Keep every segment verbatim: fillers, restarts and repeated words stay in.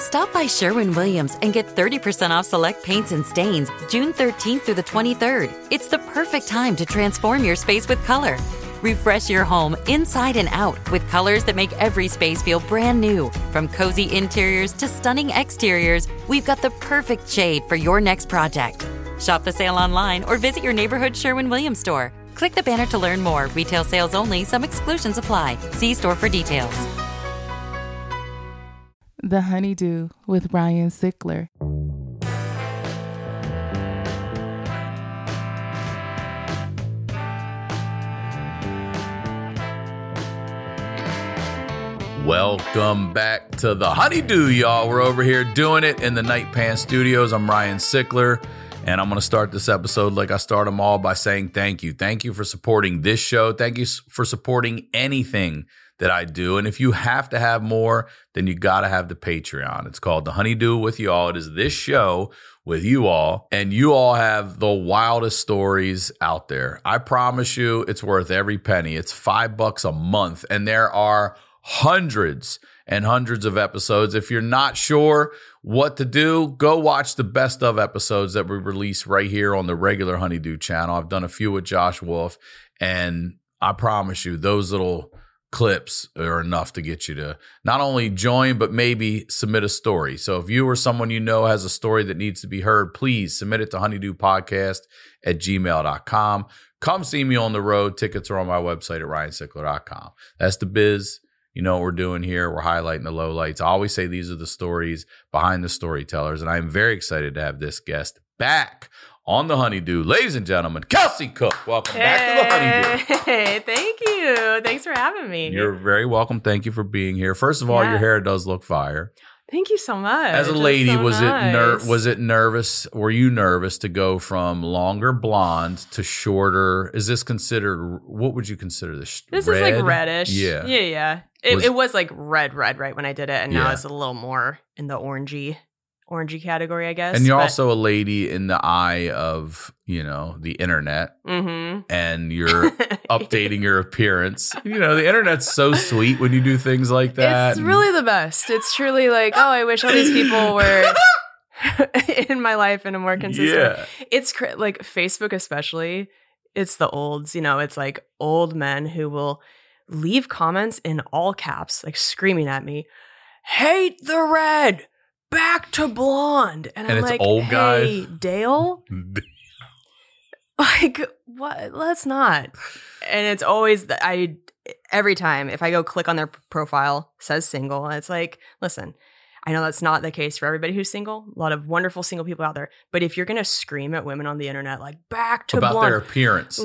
Stop by Sherwin-Williams and get thirty percent off select paints and stains June thirteenth through the twenty-third. It's the perfect time to transform your space with color. Refresh your home inside and out with colors that make every space feel brand new. From cozy interiors to stunning exteriors, we've got the perfect shade for your next project. Shop the sale online or visit your neighborhood Sherwin-Williams store. Click the banner to learn more. Retail sales only. Some exclusions apply. See store for details. The Honeydew with Ryan Sickler. Welcome back to the Honeydew, y'all. We're over here doing it in the Night Pants Studios. I'm Ryan Sickler, and I'm going to start this episode like I start them all by saying thank you. Thank you for supporting this show. Thank you for supporting anything that I do. And if you have to have more, then you got to have the Patreon. It's called The Honeydew with Y'all. It is this show with you all, and you all have the wildest stories out there. I promise you it's worth every penny. It's five bucks a month, and there are hundreds and hundreds of episodes. If you're not sure what to do, go watch the best of episodes that we release right here on the regular Honeydew channel. I've done a few with Josh Wolf, and I promise you those little clips are enough to get you to not only join, but maybe submit a story. So if you or someone you know has a story that needs to be heard, please submit it to honeydewpodcast at gmail dot com. Come see me on the road. Tickets are on my website at ryan sickler dot com. That's the biz. You know what we're doing here. We're highlighting the lowlights. I always say these are the stories behind the storytellers, and I'm very excited to have this guest back on the Honeydew. Ladies and gentlemen, Kelsey Cook. Welcome hey, back to the Honeydew. Hey, thank you. Thanks for having me. You're very welcome. Thank you for being here. First of all, yeah. your hair does look fire. Thank you so much. As a lady, so was nice. it ner- was it nervous? Were you nervous to go from longer blonde to shorter? Is this considered? What would you consider this? This red? is like reddish. Yeah, yeah, yeah. It was, it was like red, red, right when I did it, and now yeah. it's a little more in the orangey, orangey category, I guess. And you're but, also a lady in the eye of, you know, the internet, mm-hmm. and you're updating your appearance. You know, the internet's so sweet when you do things like that. It's really the best. It's truly like, oh, I wish all these people were in my life in a more consistent Yeah. way. It's cr- like Facebook especially. It's the olds, you know, it's like old men who will leave comments in all caps, like screaming at me, hate the red, back to blonde. And, And I'm it's like, old hey, guys. Dale? Like, what? Let's not. And it's always, the, I, every time, if I go click on their profile, says single, and it's like, listen, I know that's not the case for everybody who's single. A lot of wonderful single people out there. But if you're going to scream at women on the internet, like, back to about blonde, their appearance.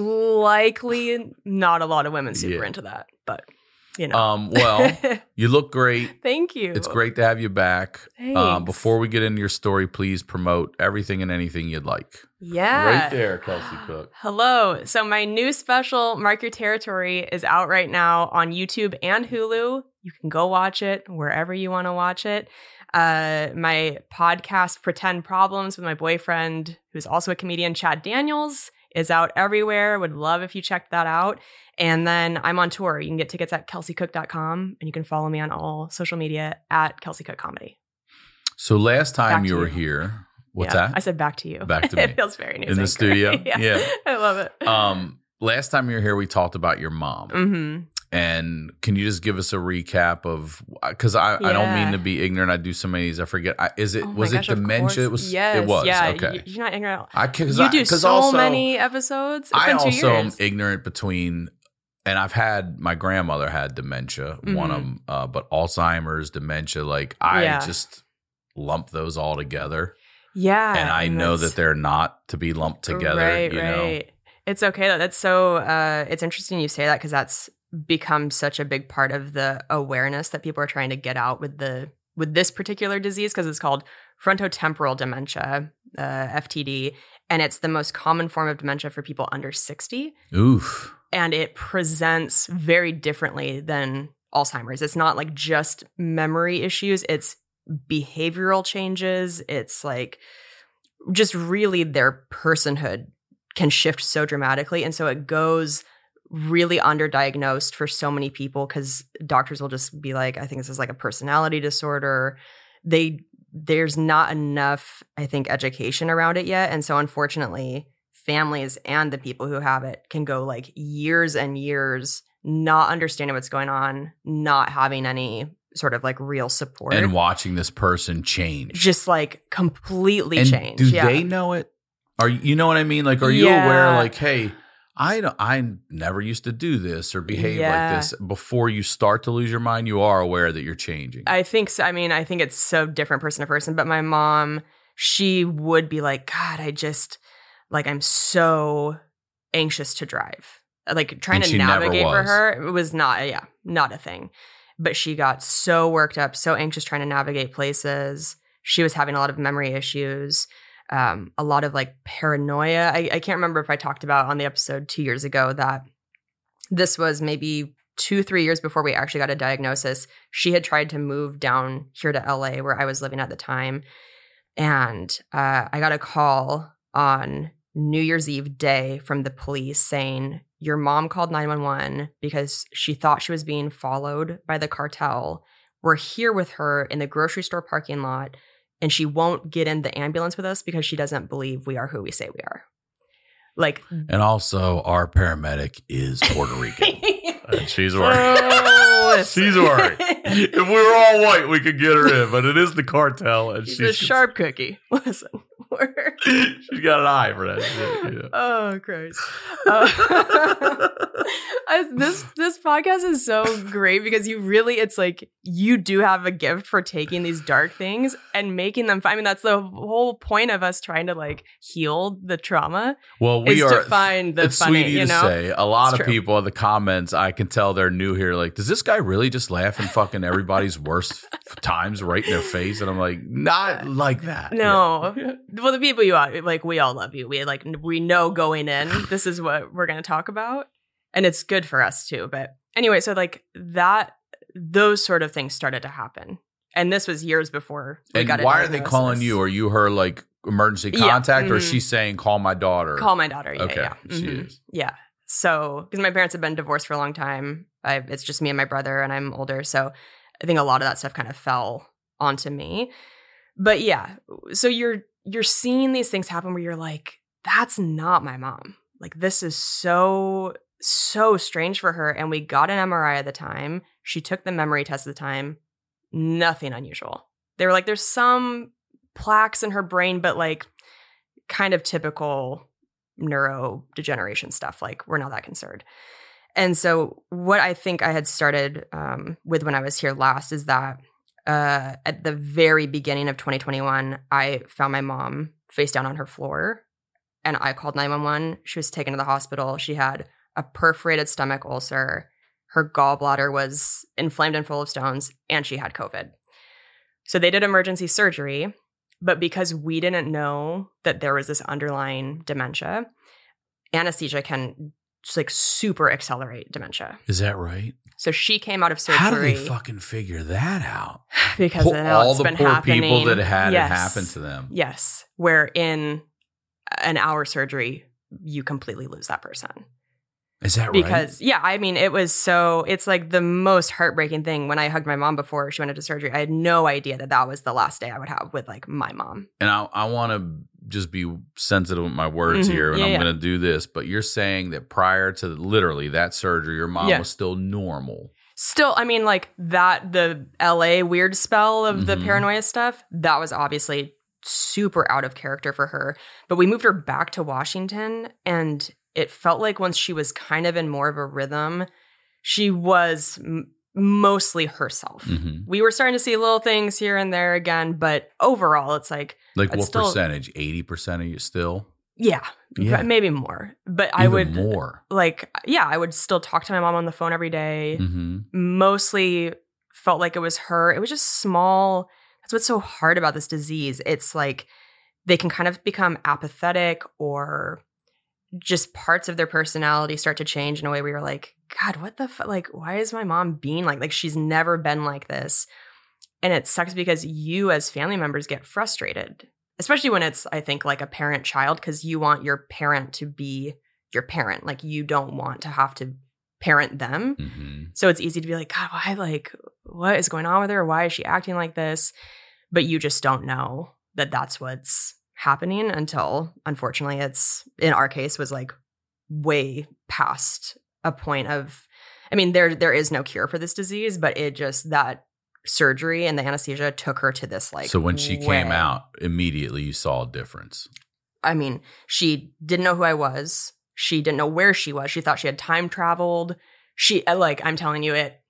likely not a lot of women super Yeah. into that. But, you know. Um, well, you look great. Thank you. It's great to have you back. Thanks. Um, before we get into your story, please promote everything and anything you'd like. Yeah. Right there, Kelsey Cook. Hello. So my new special, Mark Your Territory, is out right now on YouTube and Hulu. You can go watch it wherever you want to watch it. Uh, my podcast, Pretend Problems, with my boyfriend, who's also a comedian, Chad Daniels, is out everywhere. Would love if you checked that out. And then I'm on tour. You can get tickets at kelsey cook dot com, and you can follow me on all social media at Kelsey Cook Comedy. So last time Back you to were you. here, what's Yeah, that? I said back to you. Back to me. It feels very news In the anchor. studio? yeah. Yeah. I love it. Um, last time you were here, we talked about your mom. Mm-hmm. And can you just give us a recap of, because I, I don't mean Yeah. to be ignorant. I do so many of these. I forget. I, is it, Oh my was gosh, it of dementia? course. It was, yes, it was. yeah. Okay. You, you're not ignorant. I can, You do so also, many episodes. It's I been two also am years. ignorant between, and I've had, my grandmother had dementia, Mm-hmm. one of them, uh, but Alzheimer's, dementia, like I Yeah. just lump those all together. Yeah. And I know that's- that they're not to be lumped together, Right, you right. know. It's okay. That's so, uh, it's interesting you say that because that's become such a big part of the awareness that people are trying to get out with the with this particular disease, because it's called frontotemporal dementia, uh, F T D, and it's the most common form of dementia for people under sixty. Oof. And it presents very differently than Alzheimer's. It's not like just memory issues. It's behavioral changes. It's like just really their personhood can shift so dramatically. And so it goes really underdiagnosed for so many people because doctors will just be like, I think this is like a personality disorder. they there's not enough, I think, education around it yet. And so unfortunately, families and the people who have it can go like years and years not understanding what's going on, not having any sort of like real support. And watching this person change. Just like completely and change. Do yeah. they know it? Are you know what I mean? Like, are you Yeah. aware, like, hey, I don't, I never used to do this or behave Yeah. like this. Before you start to lose your mind, you are aware that you're changing. I think so. I mean, I think it's so different person to person, but my mom, she would be like, God, I just, like, I'm so anxious to drive. Like, trying And to she never navigate for was. her, it was not, yeah, not a thing. But she got so worked up, so anxious trying to navigate places. She was having a lot of memory issues. Um, a lot of like paranoia. I, I can't remember if I talked about on the episode two years ago that this was maybe two, three years before we actually got a diagnosis. She had tried to move down here to L A where I was living at the time. And uh, I got a call on New Year's Eve day from the police saying, your mom called nine one one because she thought she was being followed by the cartel. We're here with her in the grocery store parking lot, and she won't get in the ambulance with us because she doesn't believe we are who we say we are. Like, And also, our paramedic is Puerto Rican. And she's worried. oh, listen. She's worried. If we were all white, we could get her in, but it is the cartel. And She's she's a sharp cookie. Listen, we're- She's got an eye for that shit. Yeah. oh Christ! Uh, I- this this podcast is so great because you really, it's like you do have a gift for taking these dark things and making them fun. I mean, that's the whole point of us trying to like heal the trauma. Well, we is are. to find the it's funny, sweet of you you to know? say. A lot It's of true. people in the comments, I can tell they're new here. Like, does this guy really just laugh and fucking everybody's worst f- times right in their face? And I'm like, not like that. No. Yeah. Well, the people you are, like, we all love you. We like, we know going in, this is what we're going to talk about. And it's good for us too. But anyway, so like that, those sort of things started to happen. And this was years before we And got a why are they diagnosis. calling you? Are you her like emergency Yeah. contact, or is Mhm. she saying call my daughter? Call my daughter. Yeah, Okay, yeah. she Mhm. is. Yeah. So, because my parents have been divorced for a long time, I, it's just me and my brother, and I'm older. So I think a lot of that stuff kind of fell onto me. But yeah, so you're you're seeing these things happen where you're like, that's not my mom. Like, this is so, so strange for her. And we got an M R I at the time. She took the memory test at the time. Nothing unusual. They were like, there's some plaques in her brain, but like kind of typical neurodegeneration stuff. Like, we're not that concerned. And so what I think I had started um, with when I was here last is that uh, at the very beginning of twenty twenty-one, I found my mom face down on her floor, and I called nine one one. She was taken to the hospital. She had a perforated stomach ulcer. Her gallbladder was inflamed and full of stones, and she had COVID. So they did emergency surgery, but because we didn't know that there was this underlying dementia, anesthesia can just like super accelerate dementia. Is that right? So she came out of surgery. How do they fucking figure that out? Because Poor- of how all it's the been poor happening. people that had Yes. it happen to them. Yes. Where in an hour surgery, you completely lose that person. Is that right? Because, yeah, I mean, it was so, it's like the most heartbreaking thing. When I hugged my mom before she went into surgery, I had no idea that that was the last day I would have with like my mom. And I, I want to just be sensitive with my words Mhm. here, and Yeah, I'm yeah. going to do this. But you're saying that prior to literally that surgery, your mom Yeah. was still normal. Still, I mean, like that, the L A weird spell of the Mhm. paranoia stuff, that was obviously super out of character for her. But we moved her back to Washington, and it felt like once she was kind of in more of a rhythm, she was m- mostly herself. Mhm. We were starting to see little things here and there again, but overall, it's like, Like I'd what still- percentage? eighty percent of you still? yeah, Yeah. maybe more. But I Even would, more. like, yeah, I would still talk to my mom on the phone every day. Mm-hmm. Mostly felt like it was her. It was just small. That's what's so hard about this disease. It's like they can kind of become apathetic, or just parts of their personality start to change in a way where you're like, God, what the fuck? Like, why is my mom being like, like she's never been like this. And it sucks because you as family members get frustrated, especially when it's, I think, like a parent child, because you want your parent to be your parent. Like, you don't want to have to parent them. Mm-hmm. So it's easy to be like, God, why, like, what is going on with her? Why is she acting like this? but you just don't know that that's what's happening until, unfortunately, it's, in our case, was like way past a point of, I mean, there there is no cure for this disease, but it just, that surgery and the anesthesia took her to this like. So when she way, came out, immediately you saw a difference. I mean, she didn't know who I was. She didn't know where she was. She thought she had time traveled. She, like, I'm telling you, it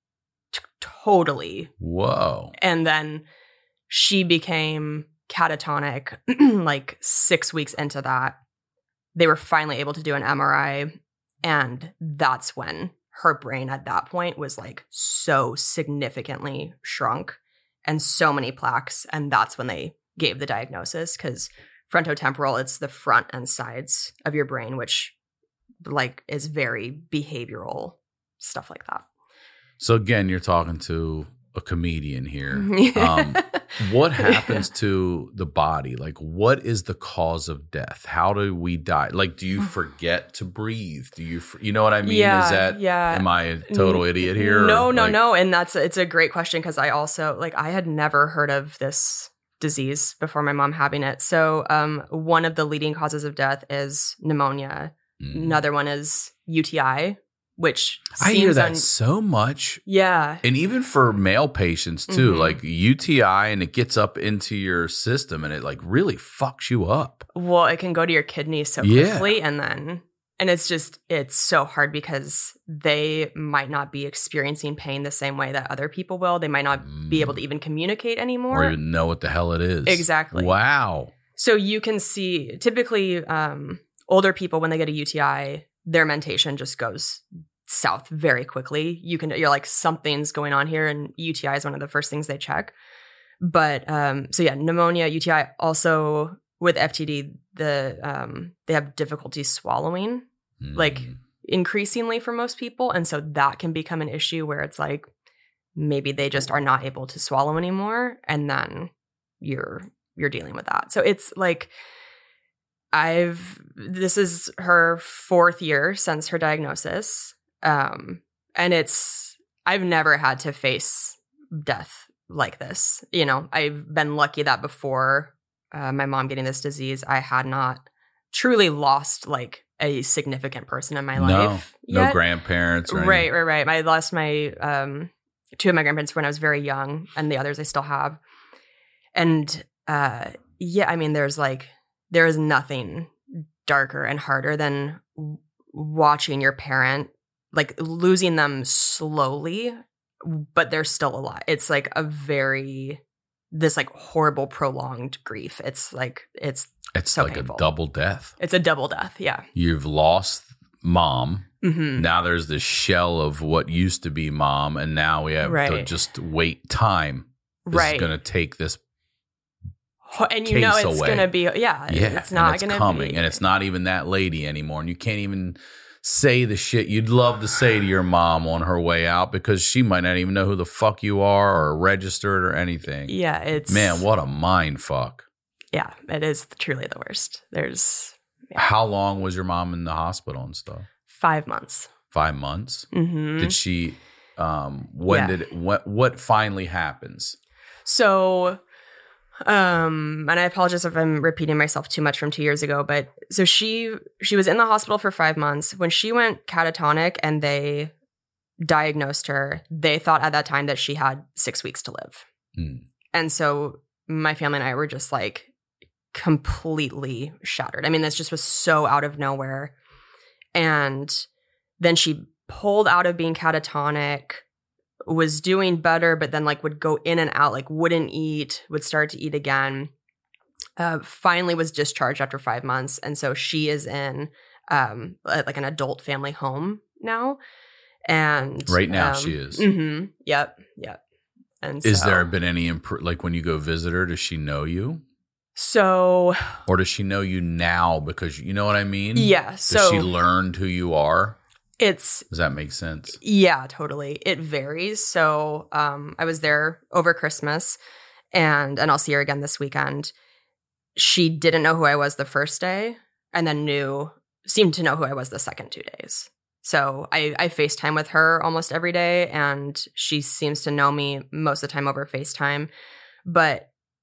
t- totally. Whoa. And then she became catatonic like six weeks into that. They were finally able to do an M R I. And that's when her brain at that point was like so significantly shrunk and so many plaques. And that's when they gave the diagnosis, because frontotemporal, it's the front and sides of your brain, which like is very behavioral stuff like that. So again, you're talking to a comedian here. Yeah. Um, what happens to the body? Like, what is the cause of death? How do we die? Like, do you forget to breathe? Do you, you know what I mean? Yeah, is that, yeah. am I a total idiot here? No, or no, like, no. And that's, it's a great question, because I also, like, I had never heard of this disease before my mom having it. So um, one of the leading causes of death is pneumonia. Mm. Another one is U T I, which I hear seems that un- so much. Yeah. And even for male patients too, Mhm. like U T I, and it gets up into your system and it like really fucks you up. Well, it can go to your kidneys so Yeah. quickly, and then, and it's just, it's so hard because they might not be experiencing pain the same way that other people will. They might not Mm. be able to even communicate anymore. Or even know what the hell it is. Exactly. Wow. So you can see, typically, um, older people, when they get a U T I, their mentation just goes south very quickly. You can, you're like, something's going on here, and U T I is one of the first things they check. But um, so yeah, pneumonia, U T I. Also with F T D, the um, they have difficulty swallowing, Mm. like increasingly for most people, and so that can become an issue where it's like maybe they just are not able to swallow anymore, and then you're you're dealing with that. So it's like, I've this is her fourth year since her diagnosis. Um, and it's, I've never had to face death like this. You know, I've been lucky that before uh, my mom getting this disease, I had not truly lost like a significant person in my no, life. No yet. grandparents. Or Right, anything. right, right. I lost my, um, two of my grandparents when I was very young, and the others I still have. And uh, yeah, I mean, there's like, there is nothing darker and harder than w- watching your parent, like losing them slowly, but they're still alive. It's like a very, this like horrible prolonged grief. It's like, it's It's so like painful. a double death. It's a double death. Yeah. You've lost mom. Mm-hmm. Now there's this shell of what used to be mom, and now we have to Right. just wait time. This Right. is going to take this. And you know case it's away. going to be, yeah, Yeah, it's not and it's going to coming, be. and it's not even that lady anymore, and you can't even say the shit you'd love to say to your mom on her way out, because she might not even know who the fuck you are or registered or anything. Yeah, it's. Man, what a mind fuck. Yeah, it is truly the worst. There's How long was your mom in the hospital and stuff? five months. Five months? Mm-hmm. Did she, um, when Yeah. did, it, what, what finally happens? So, um, and I apologize if I'm repeating myself too much from two years ago, but so she she was in the hospital for five months. When she went catatonic and they diagnosed her, they thought at that time that she had six weeks to live. Mm. And so my family and I were just like completely shattered. I mean, this just was so out of nowhere. And then she pulled out of being catatonic, was doing better, but then like would go in and out, like wouldn't eat, would start to eat again. Uh, finally was discharged after five months. And so she is in um, like an adult family home now. And Right now um, she is. Mm-hmm, yep. Yep. And Is so, there been any, imp- like when you go visit her, does she know you? So, Or does she know you now because, you know what I mean? yeah. Does So she learned who you are? it's, Does that make sense? yeah, totally. It varies. So um, I was there over Christmas, and and I'll see her again this weekend. She didn't know who I was the first day, and then knew, seemed to know who I was the second two days. So I, I FaceTime with her almost every day, and she seems to know me most of the time over FaceTime. But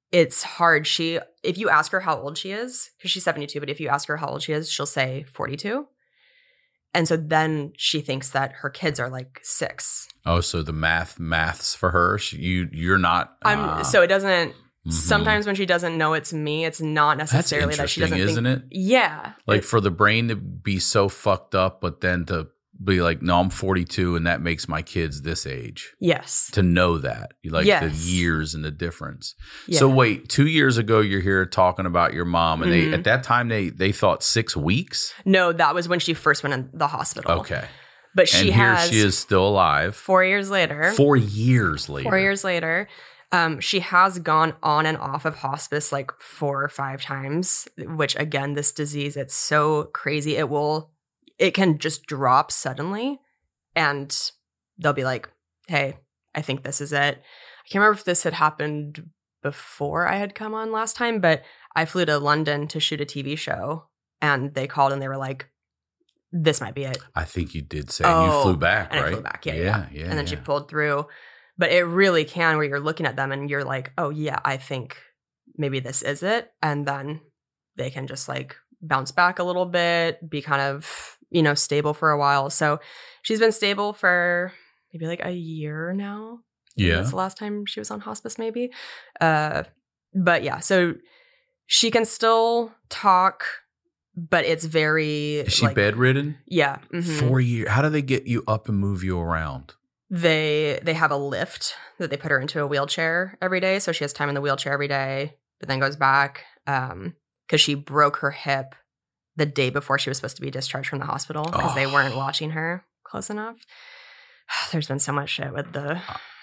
it's hard. She, if you ask her how old she is, because she's seventy-two, but if you ask her how old she is, she'll say forty-two. And so then she thinks that her kids are like six. Oh, so the math maths for her. She, you you're not. Uh, I'm so it doesn't. Mm-hmm. Sometimes when she doesn't know it's me, it's not necessarily that she doesn't. Isn't think, it? Yeah. Like for the brain to be so fucked up, but then to be like, no, I'm forty-two, and that makes my kids this age. Yes. To know that, like yes. the years and the difference. Yeah. So wait, two years ago, you're here talking about your mom, and mm-hmm. they at that time they they thought six weeks. No, that was when she first went in the hospital. Okay, but she and here has. She is still alive. Four years later. Four years later. Four years later. Um, she has gone on and off of hospice like four or five times. Which again, this disease, it's so crazy. It will. It can just drop suddenly and they'll be like, hey, I think this is it. I can't remember if this had happened before I had come on last time, but I flew to London to shoot a T V show and they called and they were like, this might be it. I think you did say oh, you flew back, and right? I flew back, yeah, yeah. yeah. yeah and then yeah. she pulled through. But it really can where you're looking at them and you're like, oh, yeah, I think maybe this is it. And then they can just like bounce back a little bit, be kind of, you know, stable for a while. So she's been stable for maybe like a year now. Yeah. That's the last time she was on hospice, maybe. Uh, but yeah, so she can still talk, but it's very. Is she like, bedridden? Yeah. Mm-hmm. Four years. How do they get you up and move you around? They they have a lift that they put her into a wheelchair every day. So she has time in the wheelchair every day, but then goes back um, because she broke her hip the day before she was supposed to be discharged from the hospital because oh. they weren't watching her close enough. There's been so much shit with the,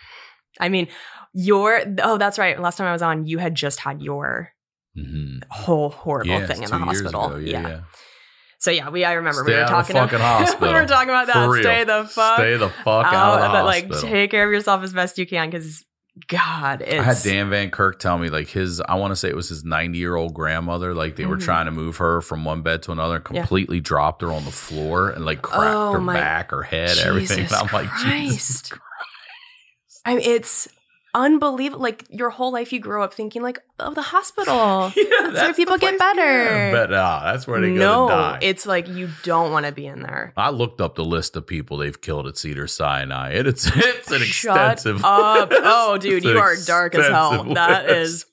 I mean, your, oh, that's right. Last time I was on, you had just had your mm-hmm. whole horrible yes, thing in the hospital. Yeah, yeah. yeah. So yeah, we, I remember Stay we were talking about, about we were talking about that. Stay the fuck, Stay the fuck out, out of the but hospital. Like take care of yourself as best you can because God, it's... I had Dan Van Kirk tell me like his, I want to say it was his ninety year old grandmother. Like they mm-hmm. were trying to move her from one bed to another, and completely yeah. dropped her on the floor and like cracked oh, her my... back, her head, Jesus everything. And I'm like, Christ. Jesus Christ. I mean, it's unbelievable. Like your whole life, you grow up thinking like, oh, the hospital. yeah, that's, that's where people get better. But uh, that's where they no, go to die. It's like you don't want to be in there. I looked up the list of people they've killed at Cedars-Sinai. It, it's it's an Shut extensive. up! Oh, dude, you are dark as hell. List. That is.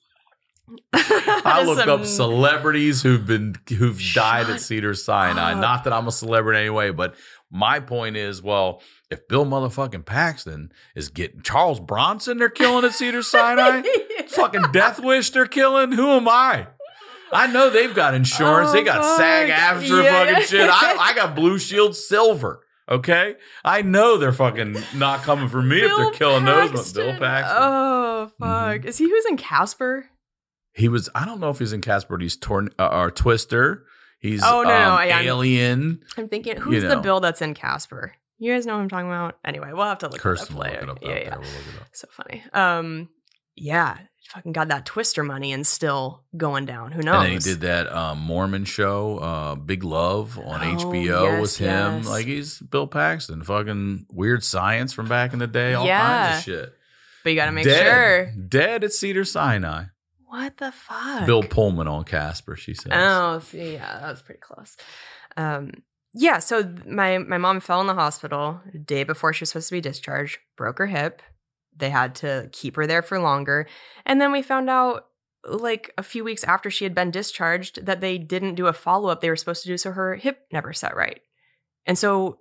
I looked some... up celebrities who've been who've Shut died at Cedars-Sinai. up. Not that I'm a celebrity anyway, but my point is, well, if Bill motherfucking Paxton is getting Charles Bronson, they're killing at Cedars-Sinai. yeah. Fucking Death Wish, they're killing. Who am I? I know they've got insurance. Oh, they got fuck. SAG-AFTRA yeah. fucking shit. I, I got Blue Shield Silver. Okay, I know they're fucking not coming for me Bill if they're killing Paxton. those. But Bill Paxton. Oh fuck! Mm-hmm. Is he who's in Casper? He was. I don't know if he's in Casper. But he's torn uh, or Twister. He's oh no, um, no Alien. I'm thinking who's you the know. Bill that's in Casper? You guys know what I'm talking about? Anyway, we'll have to look Kirsten it up later. Look it up yeah, yeah. We'll look it up. So funny. Um, yeah, fucking got that Twister money and still going down. Who knows? And then he did that um, Mormon show, uh, Big Love on oh, H B O yes, was him. yes. Like he's Bill Paxton, fucking Weird Science from back in the day, all yeah. kinds of shit. But you got to make Dead. sure. Dead at Cedars-Sinai. What the fuck? Bill Pullman on Casper, she says. Oh, see, yeah, that was pretty close. Um, yeah, so my, my mom fell in the hospital the day before she was supposed to be discharged, broke her hip. They had to keep her there for longer. And then we found out, like, a few weeks after she had been discharged that they didn't do a follow-up they were supposed to do, so her hip never set right. And so,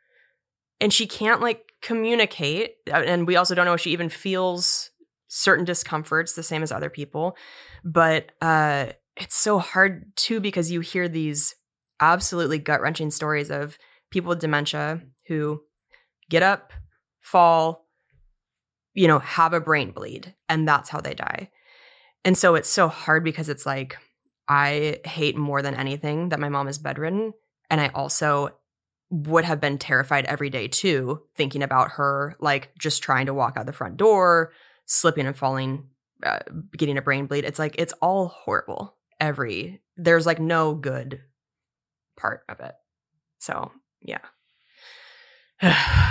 and she can't, like, communicate. And we also don't know if she even feels certain discomforts the same as other people. But uh, it's so hard, too, because you hear these absolutely gut-wrenching stories of people with dementia who get up, fall, you know, have a brain bleed, and that's how they die. And so it's so hard because it's like, I hate more than anything that my mom is bedridden. And I also would have been terrified every day too, thinking about her, like just trying to walk out the front door, slipping and falling, uh, getting a brain bleed. It's like, it's all horrible. Every, there's like no good part of it. So, yeah.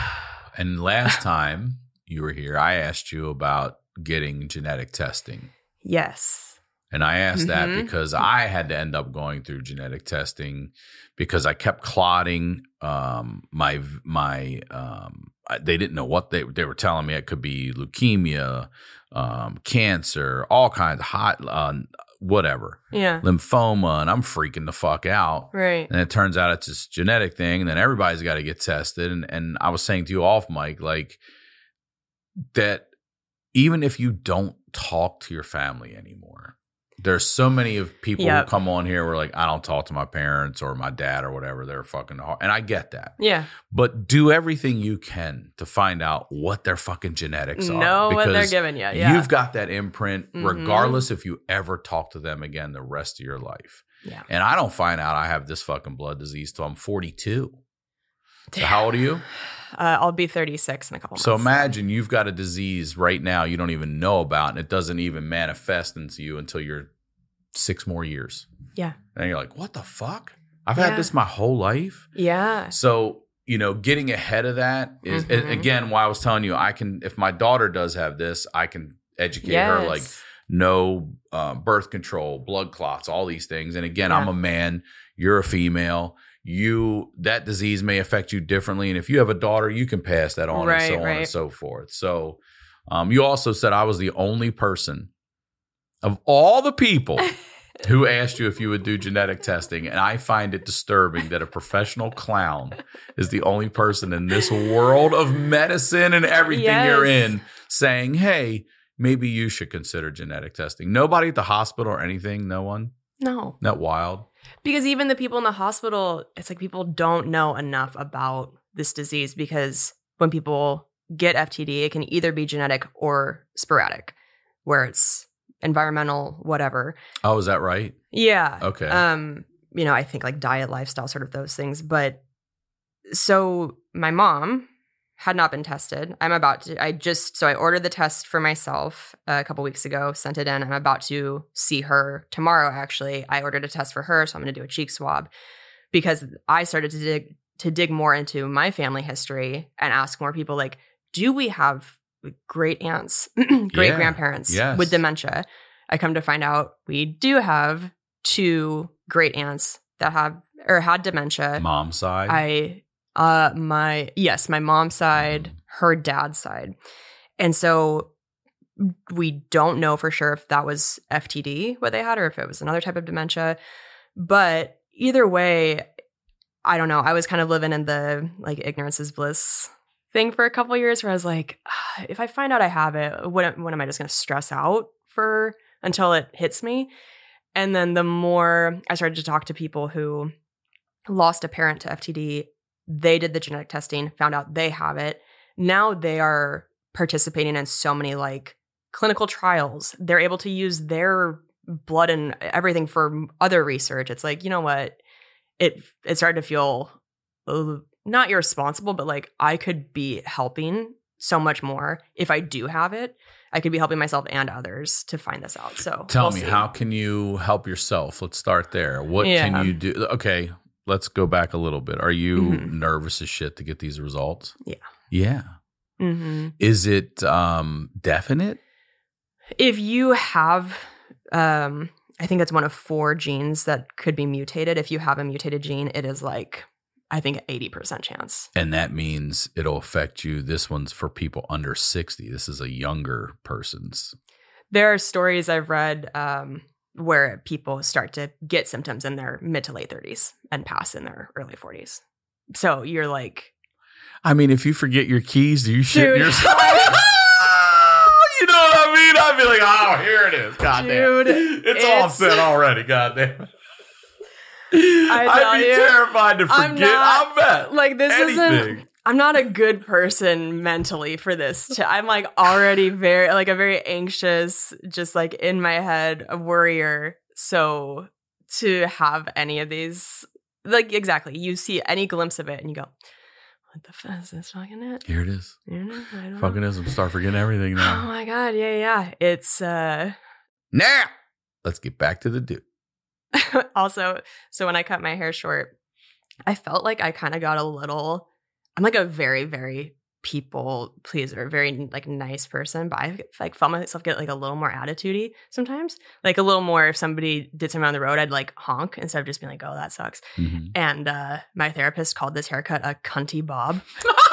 And last time you were here, I asked you about getting genetic testing. Yes. And I asked Mm-hmm. that because I had to end up going through genetic testing because I kept clotting. Um, my my um, they didn't know what they they were telling me. It could be leukemia, um, cancer, all kinds of hot, uh, whatever, Yeah. lymphoma, and I'm freaking the fuck out. Right. And it turns out it's this genetic thing, and then everybody's got to get tested. And and I was saying to you off mic, like that, even if you don't talk to your family anymore. There's so many of people Yep. who come on here where like, I don't talk to my parents or my dad or whatever. They're fucking hard. And I get that. Yeah. But do everything you can to find out what their fucking genetics are. Know what they're because giving you. Yeah. You've got that imprint Mhm. regardless if you ever talk to them again the rest of your life. Yeah. And I don't find out I have this fucking blood disease till I'm forty-two. So how old are you? Uh, I'll be thirty-six in a couple months. So imagine you've got a disease right now you don't even know about, and it doesn't even manifest into you until you're six more years. Yeah. And you're like, what the fuck? I've Yeah. had this my whole life. Yeah. So, you know, getting ahead of that is, Mhm. again, why I was telling you, I can, if my daughter does have this, I can educate her, like, Yes. no uh, birth control, blood clots, all these things. And again, Yeah. I'm a man, you're a female. You, that disease may affect you differently. And if you have a daughter, you can pass that on and Right, so on right. and so forth. So um, you also said I was the only person of all the people who asked you if you would do genetic testing. And I find it disturbing that a professional clown is the only person in this world of medicine and everything Yes. you're in saying, hey, maybe you should consider genetic testing. Nobody at the hospital or anything? No one? No. Not wild? Because even the people in the hospital, it's like people don't know enough about this disease because when people get F T D, it can either be genetic or sporadic, where it's environmental, whatever. Oh, is that right? Yeah. Okay. Um, you know, I think like diet, lifestyle, sort of those things. But so my mom had not been tested. I'm about to, I just, so I ordered the test for myself a couple weeks ago, sent it in. I'm about to see her tomorrow, actually. I ordered a test for her, so I'm going to do a cheek swab because I started to dig, to dig more into my family history and ask more people like, do we have great aunts, great Yeah. grandparents Yes. with dementia? I come to find out we do have two great aunts that have or had dementia. Mom side? I uh my yes, my mom's side, her dad's side. And so we don't know for sure if that was F T D what they had or if it was another type of dementia. But either way, I don't know. I was kind of living in the like ignorance is bliss thing for a couple of years where I was like, ah, if I find out I have it, what, what am I just going to stress out for until it hits me? And then the more I started to talk to people who lost a parent to F T D, they did the genetic testing, found out they have it. Now they are participating in so many like clinical trials. They're able to use their blood and everything for other research. It's like, you know what? It it started to feel uh, not irresponsible, but like I could be helping so much more if I do have it. I could be helping myself and others to find this out. So Tell we'll me, see. how can you help yourself? Let's start there. What Yeah. can you do? Okay, let's go back a little bit. Are you Mhm. nervous as shit to get these results? Yeah. Yeah. Mm-hmm. Is it um, definite? If you have, um, I think it's one of four genes that could be mutated. If you have a mutated gene, it is like, I think, eighty percent chance. And that means it'll affect you. This one's for people under sixty. This is a younger person's. There are stories I've read um, where people start to get symptoms in their mid to late thirties and pass in their early forties. So you're like, I mean, if you forget your keys, do you shit Dude. yourself? You know what I mean? I'd be like, oh, here it is. Goddamn. Dude, it's, all it's- set already. Goddamn. I tell I'd be you, terrified to I'm forget. not- I bet. like this Anything. isn't. I'm not a good person mentally for this. To, I'm like already very like a very anxious, just like in my head, a worrier. So to have any of these, like exactly, you see any glimpse of it and you go, "What the fuck is this fucking it?" Here it is. You know, I don't know. Fucking is. I'm start forgetting everything Oh now. my god, yeah, yeah. It's uh Now, let's get back to the dude. also, so when I cut my hair short, I felt like I kind of got a little, I'm like a very, very people pleaser, very like nice person, but I like felt myself get like a little more attitude-y sometimes, like a little more. If somebody did something on the road, I'd like honk instead of just being like, oh, that sucks. Mm-hmm. And uh, my therapist called this haircut a cunty bob.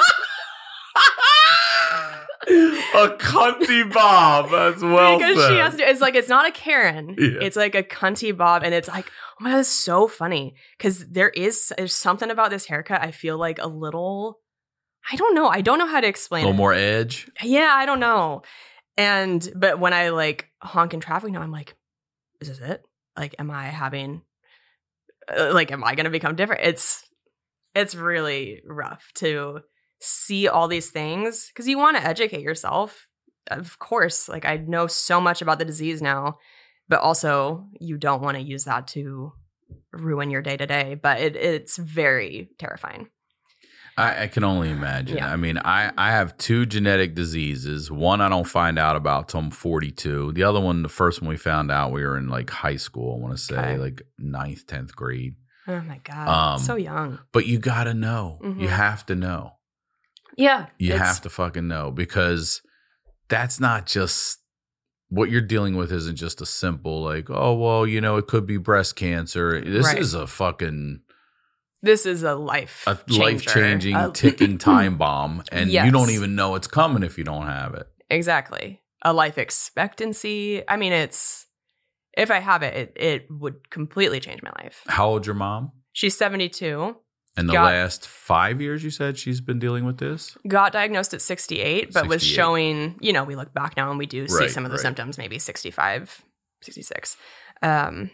A cunty bob. That's well because said. She has to. It's like it's not a Karen. Yeah. It's like a cunty bob, and it's like, oh my god, that's so funny because there is there's something about this haircut. I feel like a little. I don't know. I don't know how to explain. A little it. more edge. Yeah, I don't know. And but when I like honk in traffic now, I'm like, is this it? Like, am I having? Uh, like, am I going to become different? It's it's really rough to see all these things because you want to educate yourself. Of course, like I know so much about the disease now, but also you don't want to use that to ruin your day to day. But it, it's very terrifying. I, I can only imagine. Yeah. I mean, I, I have two genetic diseases. One I don't find out about till I'm forty-two. The other one, the first one we found out, we were in like high school, I want to say, okay. like ninth, tenth grade. Oh my God. Um, so young. But you got to know. Mm-hmm. You have to know. Yeah. You have to fucking know because that's not just what you're dealing with isn't just a simple like, oh, well, you know, it could be breast cancer. This right. is a fucking... This is a life a changer. life-changing, a- ticking time bomb, and yes. you don't even know it's coming if you don't have it. Exactly. A life expectancy. I mean, it's if I have it, it, it would completely change my life. How old's your mom? She's seventy-two. And the got, last five years, you said she's been dealing with this? Got diagnosed at sixty-eight, but sixty-eight. Was showing, you know, we look back now and we do see right, some of the right. symptoms, maybe sixty-five, sixty-six. Um,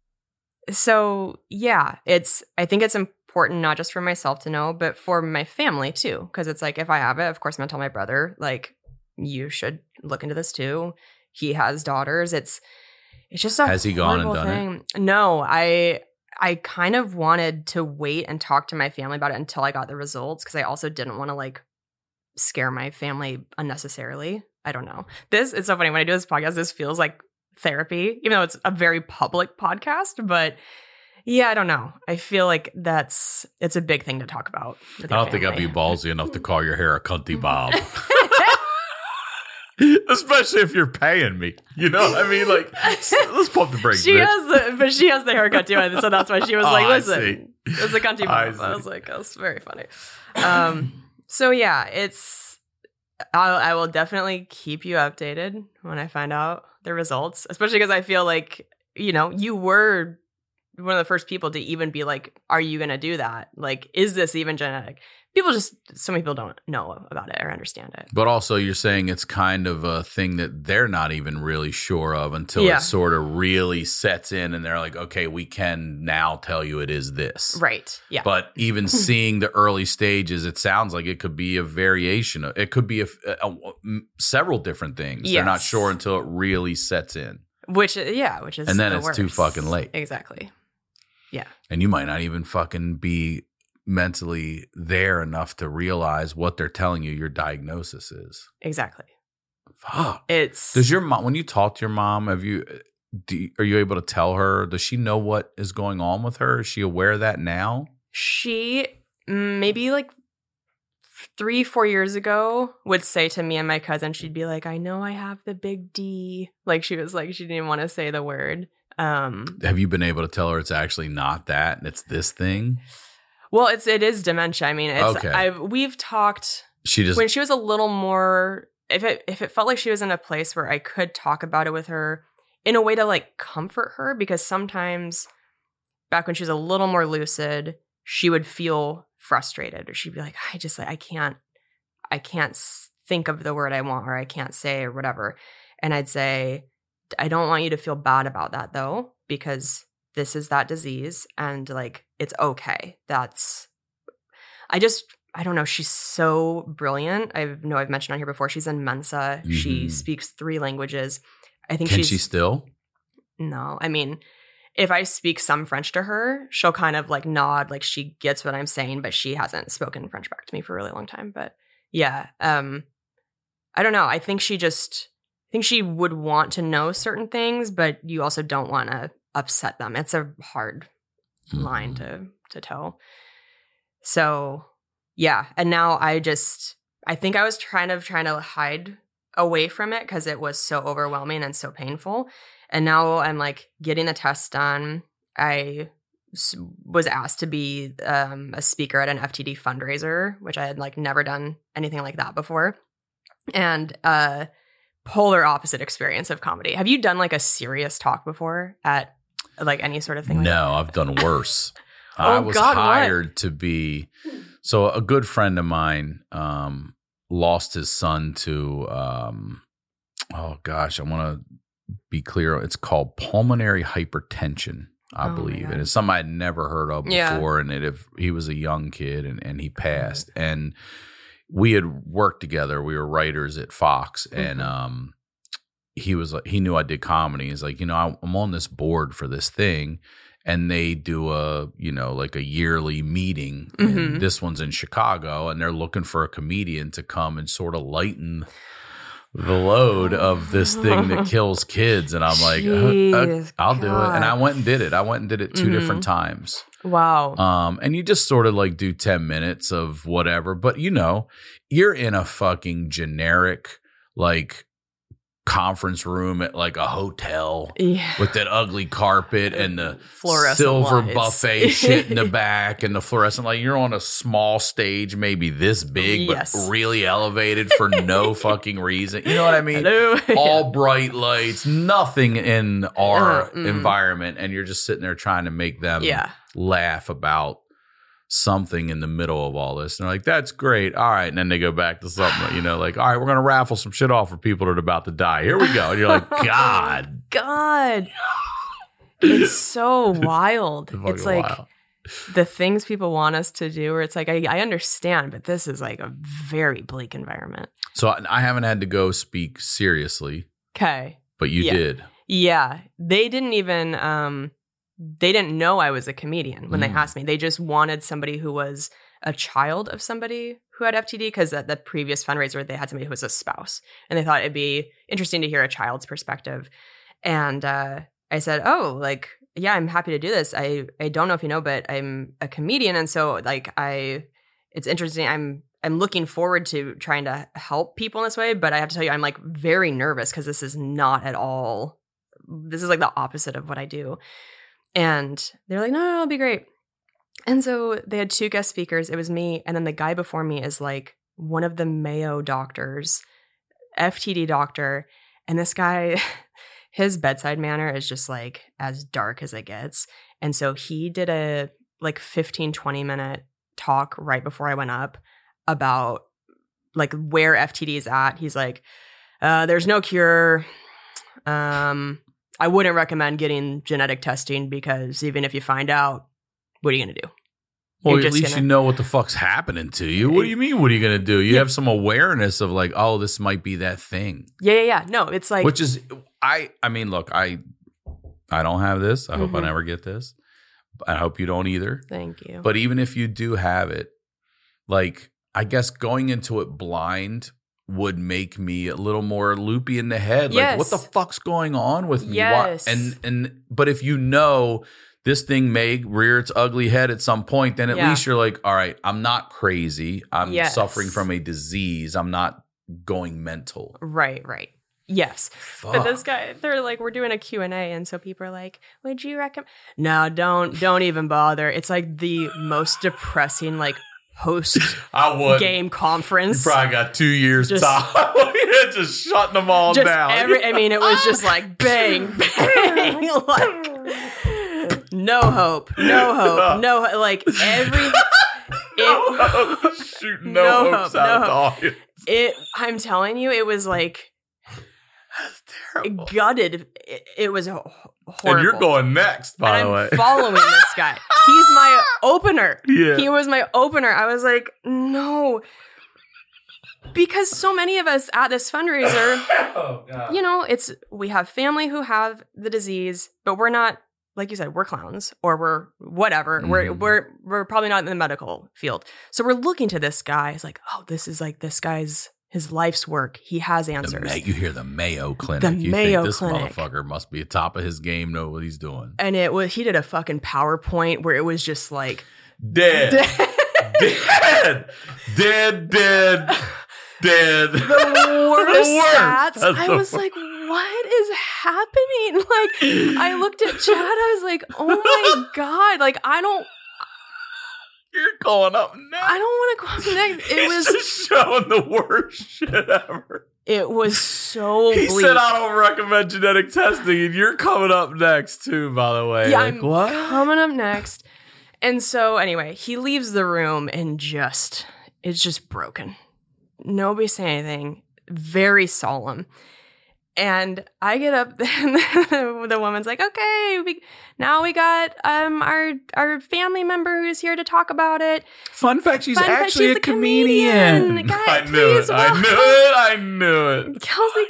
so, yeah, it's, I think it's important not just for myself to know, but for my family too. Because it's like, if I have it, of course, I'm going to tell my brother, like, you should look into this too. He has daughters. It's, it's just a Has he gone and done thing. it? No, I... I kind of wanted to wait and talk to my family about it until I got the results because I also didn't want to like scare my family unnecessarily. I don't know. This it's so funny when I do this podcast. This feels like therapy, even though it's a very public podcast. But yeah, I don't know. I feel like that's it's a big thing to talk about. I don't think I'd be ballsy enough to call your hair a cunty bob. Especially if you're paying me, you know what I mean? Like, let's pump the brakes. She bitch. has the, but she has the haircut too, and so that's why she was oh, like, "Listen, it's a country I, I was like, "That's very funny." Um, so yeah, it's. I'll, I will definitely keep you updated when I find out the results, especially because I feel like you know you were one of the first people to even be like, "Are you going to do that? Like, is this even genetic?" People just, so many people don't know about it or understand it. But also you're saying it's kind of a thing that they're not even really sure of until yeah. it sort of really sets in and they're like, okay, we can now tell you it is this. Right. Yeah. But even seeing the early stages, it sounds like it could be a variation. Of, it could be a, a, a, several different things. Yes. They're not sure until it really sets in. Which, yeah, which is And then the it's worst. too fucking late. Exactly. Yeah. And you might not even fucking be mentally there enough to realize what they're telling you your diagnosis is. Exactly. Fuck. It's Does your mom, when you talk to your mom, have you, do you, are you able to tell her? Does she know what is going on with her? Is she aware of that now? She maybe like three, four years ago would say to me and my cousin, she'd be like, "I know I have the big D." Like she was like, she didn't even want to say the word. Um, have you been able to tell her it's actually not that and it's this thing? Well, it's it is dementia. I mean, it's Okay. I've we've talked She just when she was a little more. If it if it felt like she was in a place where I could talk about it with her in a way to like comfort her, because sometimes back when she was a little more lucid, she would feel frustrated, or she'd be like, "I just like I can't, I can't think of the word I want, or I can't say, or whatever." And I'd say, "I don't want you to feel bad about that, though, because this is that disease, and like it's okay. That's I just I don't know. She's so brilliant. I know I've mentioned on here before. She's in Mensa. Mm-hmm. She speaks three languages. I think Can she's she still? No, I mean, if I speak some French to her, she'll kind of like nod, like she gets what I'm saying, but she hasn't spoken French back to me for a really long time. But yeah, um, I don't know. I think she just I think she would want to know certain things, but you also don't want to upset them. It's a hard mm-hmm. line to to toe. So yeah, and now I just I think I was trying to trying to hide away from it because it was so overwhelming and so painful. And now I'm like getting the test done. I s- was asked to be um, a speaker at an F T D fundraiser, which I had like never done anything like that before. And uh, polar opposite experience of comedy. Have you done like a serious talk before at like any sort of thing? Like no, that? I've done worse. Oh, I was God, hired what? to be. So a good friend of mine um, lost his son to. Um, oh gosh, I want to be clear. It's called pulmonary hypertension, I Oh, my believe, God. and it's something I'd never heard of Yeah. before. And it, if he was a young kid, and, and he passed, and we had worked together. We were writers at Fox, and Mhm. um, he was like, he knew I did comedy. He's like, you know, I'm on this board for this thing, and they do a, you know, like a yearly meeting. And Mhm. this one's in Chicago, and they're looking for a comedian to come and sort of lighten the load of this thing that kills kids. And I'm like, uh, uh, Jeez, I'll do it. And I God. went and did it. I went and did it two Mhm. different times. Wow. Um, and you just sort of like do ten minutes of whatever, but you know, you're in a fucking generic like conference room at like a hotel yeah. with that ugly carpet and the Fluorescent silver lights. buffet shit in the back and the fluorescent light. You're on a small stage, maybe this big, Yes. but really elevated for no fucking reason. You know what I mean? Hello? All bright lights, nothing in our Uh, mm. environment, and you're just sitting there trying to make them Yeah. laugh about something in the middle of all this. And they're like, that's great. All right. And then they go back to something, you know, like, all right, we're going to raffle some shit off for people that are about to die. Here we go. And you're like, God. God. It's so wild. Fucking It's like wild. the things people want us to do, where it's like, I, I understand, but this is like a very bleak environment. So I I haven't had to go speak seriously, Okay. but you Yeah. did. Yeah. They didn't even, um, they didn't know I was a comedian when they Mm. asked me. They just wanted somebody who was a child of somebody who had F T D, because at the previous fundraiser, they had somebody who was a spouse. And they thought it'd be interesting to hear a child's perspective. And uh, I said, oh, like, yeah, I'm happy to do this. I, I don't know if you know, but I'm a comedian. And so, like, I, it's interesting. I'm, I'm looking forward to trying to help people in this way. But I have to tell you, I'm like very nervous because this is not at all, this is like the opposite of what I do. And they're like, no, no, no, it'll be great. And so they had two guest speakers. It was me. And then the guy before me is like one of the Mayo doctors, F T D doctor. And this guy, his bedside manner is just like as dark as it gets. And so he did a like fifteen, twenty minute talk right before I went up about like where F T D is at. He's like, uh, there's no cure. Um, I wouldn't recommend getting genetic testing because even if you find out, what are you going to do? Well, You're at just least gonna- you know what the fuck's happening to you. What do you mean? What are you going to do? You Yeah. have some awareness of like, oh, this might be that thing, Yeah, yeah, yeah. No, it's like, which is, I, I mean, look, I, I don't have this. I hope I Mhm. never get this. I hope you don't either. thank you. But even if you do have it, like, I guess going into it blind would make me a little more loopy in the head. Like, what the Yes. fuck's going on with me? Why- Yes. And, and, but if you know this thing may rear its ugly head at some point, then at Yeah. least you're like, all right, I'm not crazy. I'm Yes. suffering from a disease. I'm not going mental. right, right. Yes. Fuck. But this guy, they're like, we're doing a Q and A. And so people are like, would you recommend? No, don't, don't even bother. It's like the most depressing, like post I would. game You conference. probably got two years Just- top. Just shutting them all Just down. every, I mean, it was just like bang, bang, like no hope, no hope, no, ho- like every, no it, hope. Shooting no, No hopes hope, out no of the hope. audience. it, I'm telling you, it was like That's terrible. gutted. It, it was ho- horrible. And you're going next, by and the I'm way. following this guy. He's my opener. Yeah. He was my opener. I was like, no. Because so many of us at this fundraiser, Oh, God. you know, it's we have family who have the disease, but we're not, like you said, we're clowns or we're whatever. We're Mhm. we're we're probably not in the medical field. So we're looking to this guy. It's like, oh, this is like this guy's his life's work. He has The answers. Ma- you hear the Mayo Clinic. The you Mayo think this Clinic. motherfucker must be at top of his game, know what he's doing. And it was he did a fucking PowerPoint where it was just like Dead. Dead. Dead. Dead. dead. The worst, The worst. stats. That's I the was worst. like, what is happening? Like, I looked at Chad. I was like, oh my God. Like, I don't, You're going up next. I don't want to go up next. It He's was, just showing the worst shit ever. it was so He bleak. said, I don't recommend genetic testing, and you're coming up next, too, by the way. Yeah, Like, I'm what? coming up next. And so, anyway, he leaves the room and just, it's just broken. Nobody say anything. Very solemn. And I get up, and the woman's like, "Okay, we, now we got um our our family member who's here to talk about it." Fun fact, she's Fun fact, actually she's a a comedian. comedian. Guy, I knew please it. I welcome. knew it. I knew it. Kelsey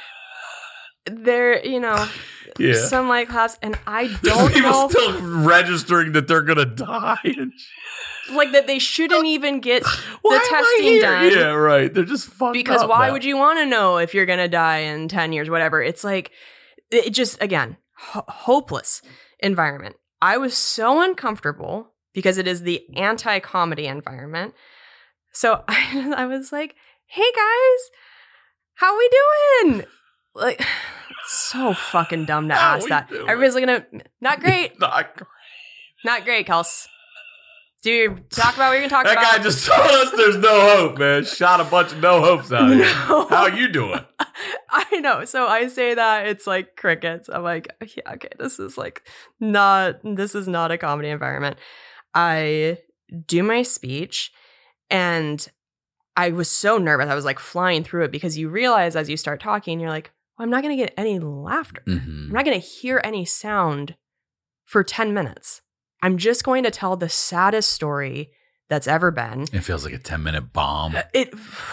Cook. There, you know, Yeah. some light claps, and I There's don't people know, still registering that they're going to die. And like that they shouldn't even get Why the am I testing here? done. Yeah, right. They're just fucked Because up why now. would you want to know if you're going to die in ten years, whatever? It's like, it just, again, ho- hopeless environment. I was so uncomfortable because it is the anti-comedy environment. So I, I was like, hey guys, how we doing? Like, so fucking dumb to How ask we that. doing? Everybody's looking at, not great, Not great. not great, Kels. Do you talk about what you're going to talk That about? guy just told us there's no hope, man. Shot a bunch of no hopes out here. No. How you doing? I know. So I say that it's like crickets. I'm like, yeah, okay, this is like not, this is not a comedy environment. I do my speech and I was so nervous. I was like flying through it because you realize as you start talking, you're like, well, I'm not going to get any laughter. Mm-hmm. I'm not going to hear any sound for ten minutes. I'm just going to tell the saddest story that's ever been. It feels like a ten minute bomb. It,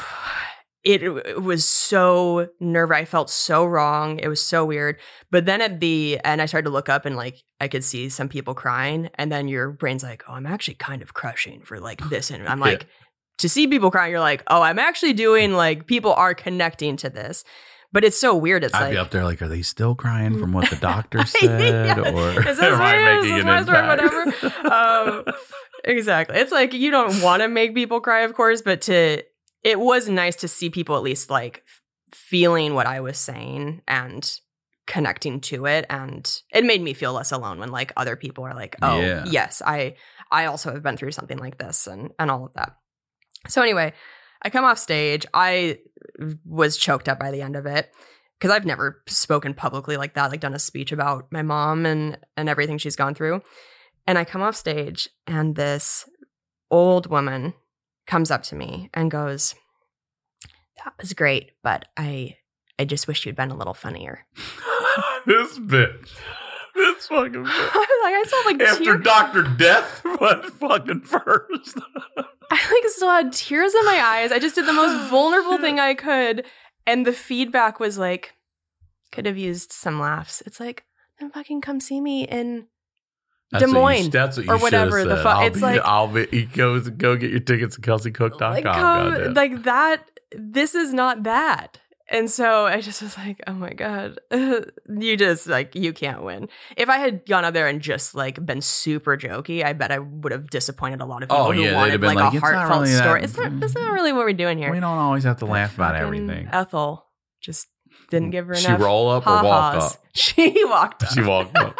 it it was so nerve. I felt so wrong. It was so weird. But then at the end, I started to look up and like I could see some people crying. And then your brain's like, oh, I'm actually kind of crushing for like this. And I'm like, Yeah. to see people crying, you're like, oh, I'm actually doing like people are connecting to this. But it's so weird. It's I'd like be up there like, are they still crying from what the doctor said? Yeah. Or Is this am I real? Is making this an my story? impact? Whatever. Um, exactly. It's like you don't want to make people cry, of course, but to it was nice to see people at least like feeling what I was saying and connecting to it, and it made me feel less alone when like other people are like, oh Yeah. yes, I I also have been through something like this and and all of that. So anyway, I come off stage. I was choked up by the end of it. Because I've never spoken publicly like that, like done a speech about my mom and, and everything she's gone through. And I come off stage and this old woman comes up to me and goes, that was great, but I I just wish you'd been a little funnier. This bitch. This fucking bitch. like I still had like After tears. Doctor Death went fucking first. I like still had tears in my eyes. I just did the most vulnerable thing I could. And the feedback was like, could have used some laughs. It's like, then fucking come see me in That's Des what Moines you, that's what you or should whatever have the said. fuck. I'll It's be, like, I'll be, you go, go get your tickets at kelsey cook dot com. like, come, like that. This is not that. And so I just was like, oh my God, you just like, you can't win. If I had gone up there and just like been super jokey, I bet I would have disappointed a lot of people Oh, who yeah, they'd wanted have been like, like, a "It's not heartfelt really that- story. It's not, that's not really what we're doing here. We don't always have to But laugh about fucking everything. Ethel just didn't give her She enough. roll up or walk ha-has. up? She walked up. She walked up.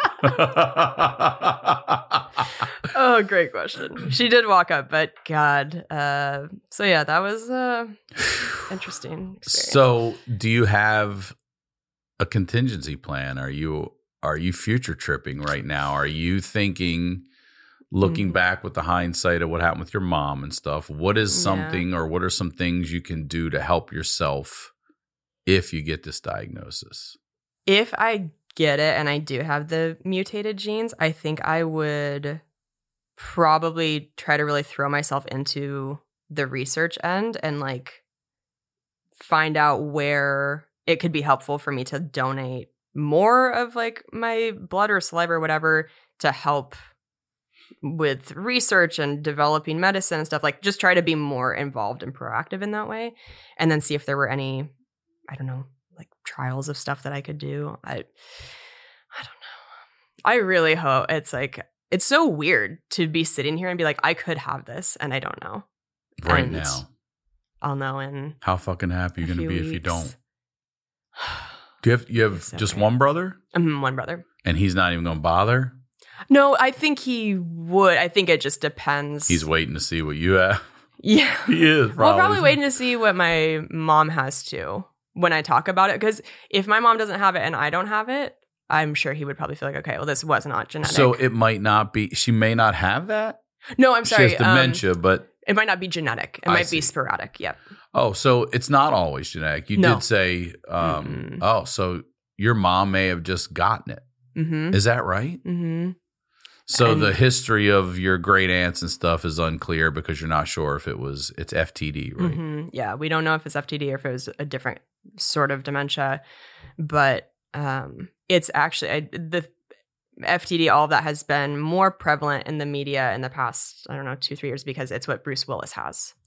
Oh, great question. She did walk up, but God. Uh, so yeah, that was uh, interesting experience. So, do you have a contingency plan? Are you are you future tripping right now? Are you thinking, looking Mhm. back with the hindsight of what happened with your mom and stuff? What is Yeah. something, or what are some things you can do to help yourself if you get this diagnosis? If I get it and I do have the mutated genes, I think I would probably try to really throw myself into the research end and like find out where it could be helpful for me to donate more of like my blood or saliva or whatever to help with research and developing medicine and stuff. Like just try to be more involved and proactive in that way, and then see if there were any, I don't know, like trials of stuff that I could do. I I don't know. I really hope it's like, it's so weird to be sitting here and be like, I could have this and I don't know. Right And now. I'll know in How fucking happy are you a going to few be if you weeks. don't? Do you have, you have So just great. one brother? Um, one brother. And he's not even going to bother? No, I think he would. I think it just depends. He's waiting to see what you have. yeah. He is. Probably. Well, probably waiting to see what my mom has too when I talk about it. Because if my mom doesn't have it and I don't have it, I'm sure he would probably feel like, okay, well, this was not genetic. So it might not be, she may not have that? no, I'm sorry. She has dementia, um, but, it might not be genetic. It I might see. be sporadic. Yep. oh, so it's not always genetic. You No. did say, um, Mm-mm. oh, so your mom may have just gotten it. Mm-hmm. Is that right? Mm-hmm. So And- the history of your great aunts and stuff is unclear because you're not sure if it was, it's F T D, right? Mm-hmm. Yeah, we don't know if it's F T D or if it was a different sort of dementia, but um, it's actually I, the F T D. All of that has been more prevalent in the media in the past, I don't know, two three years because it's what Bruce Willis has.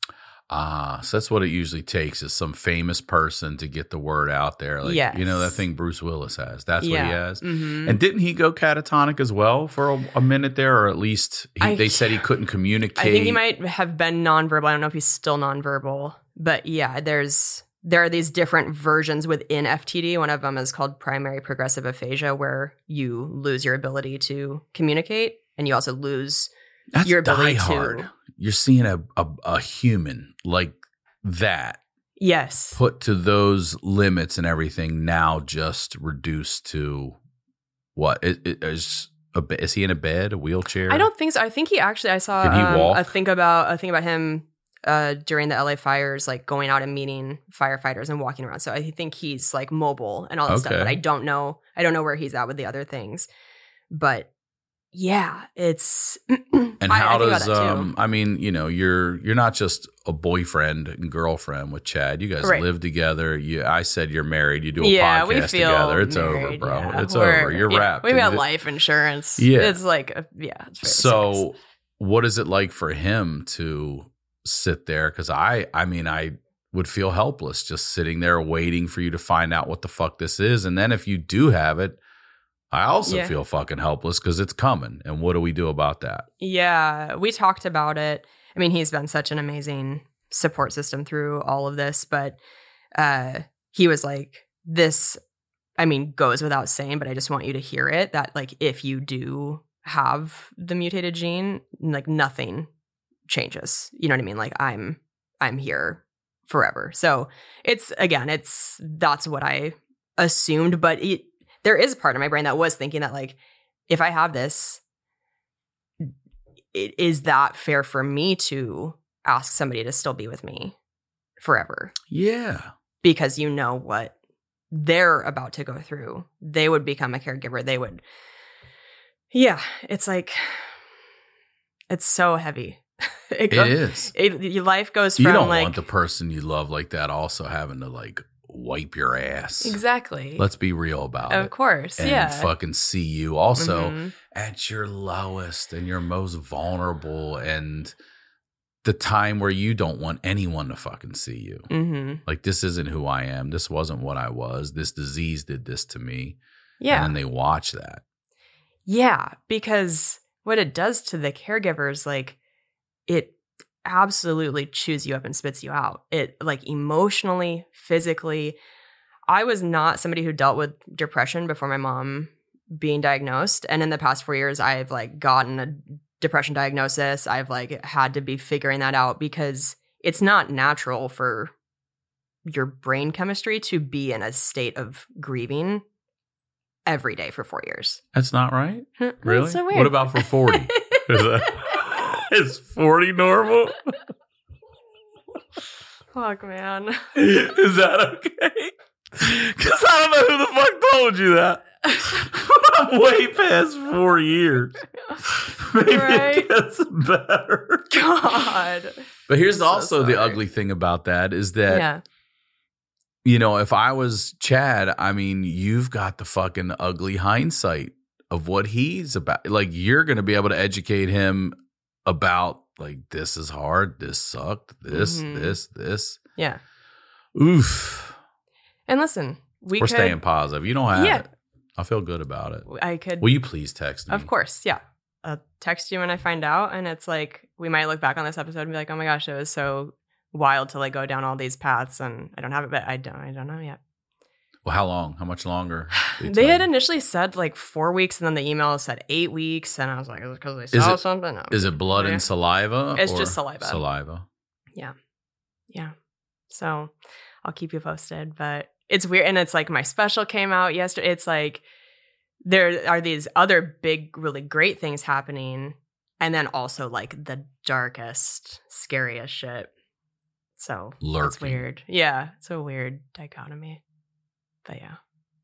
Ah, so that's what it usually takes is some famous person to get the word out there. Like, you know, that Yes. thing Bruce Willis has. That's what he Yeah. has. Mm-hmm. And didn't he go catatonic as well for a, a minute there? Or at least he, I- they said he couldn't communicate. I think he might have been nonverbal. I don't know if he's still nonverbal, but yeah, there's there are these different versions within F T D. One of them is called primary progressive aphasia, where you lose your ability to communicate, and you also lose That's your ability Die to- Hard. You're seeing a, a, a human like that yes, put to those limits and everything now just reduced to what? Is, is, a, be- is he in a bed, a wheelchair? I don't think so. I think he actually. I saw Can he um, walk? a thing about a thing about him uh, during the L A fires, like going out and meeting firefighters and walking around. So I think he's like mobile and all that stuff. Okay. But I don't know. I don't know where he's at with the other things. But yeah, it's. And I, how I think about does that too. um I mean, you know, you're you're not just a boyfriend and girlfriend with Chad. You guys Right. live together. You I said you're married. You do a yeah, podcast we feel together. It's married, over, bro. yeah. It's We're- over. You're yeah, wrapped. We've got And it- life insurance. Yeah. it's like a, yeah. It's very serious. So what is it like for him to sit there? Because I I mean I would feel helpless just sitting there waiting for you to find out what the fuck this is. And then if you do have it, I also Yeah. feel fucking helpless because it's coming. And what do we do about that? Yeah, we talked about it. I mean, he's been such an amazing support system through all of this, but uh, he was like, this, I mean, goes without saying, but I just want you to hear it, that like if you do have the mutated gene, like nothing changes. You know what I mean? Like I'm, I'm here forever. So it's, again, it's, that's what I assumed, but it, there is a part of my brain that was thinking that like, if I have this, it, is that fair for me to ask somebody to still be with me forever? Yeah. Because you know what they're about to go through. They would become a caregiver. They would. Yeah, it's like, it's so heavy. it, It go- is. It, your life goes from You don't like want the person you love like that also having to like wipe your ass. exactly. Let's be real about of it. course, And yeah. fucking see you also Mhm. at your lowest and your most vulnerable and the time where you don't want anyone to fucking see you. Mhm. Like, this isn't who I am. This wasn't what I was. This disease did this to me. Yeah. And then they watch that. Yeah, because what it does to the caregivers, like it absolutely chews you up and spits you out. It like emotionally, physically. I was not somebody who dealt with depression before my mom being diagnosed. And in the past four years, I've like gotten a depression diagnosis. I've like had to be figuring that out because it's not natural for your brain chemistry to be in a state of grieving every day for four years. That's not right? Really? That's so weird. What about for forty? Is that- is forty normal? Fuck, man. Is that okay? Because I don't know who the fuck told you that. I'm way past four years. Maybe Right? it gets better. God. But here's I'm so also the sorry. ugly thing about that is that, Yeah. you know, if I was Chad, I mean, you've got the fucking ugly hindsight of what he's about. Like, you're going to be able to educate him about, like, this is hard, this sucked, this, Mhm. this, this. Yeah. Oof. And listen, we We're could. staying positive. You don't have Yeah. it. I feel good about it. I could. Will you please text me? Of course. Yeah. I'll text you when I find out. And it's like, we might look back on this episode and be like, oh my gosh, it was so wild to like go down all these paths, and I don't have it, but I don't, I don't know yet. Well, how long? How much longer? They had initially said like four weeks, and then the email said eight weeks, and I was like, is it because they saw it, something? No. Is it blood yeah. and saliva? It's or just saliva. Saliva. Yeah. Yeah. So I'll keep you posted, but it's weird. And it's like my special came out yesterday. It's like there are these other big, really great things happening, and then also like the darkest, scariest shit. So Lurking. It's weird. Yeah. It's a weird dichotomy. But yeah.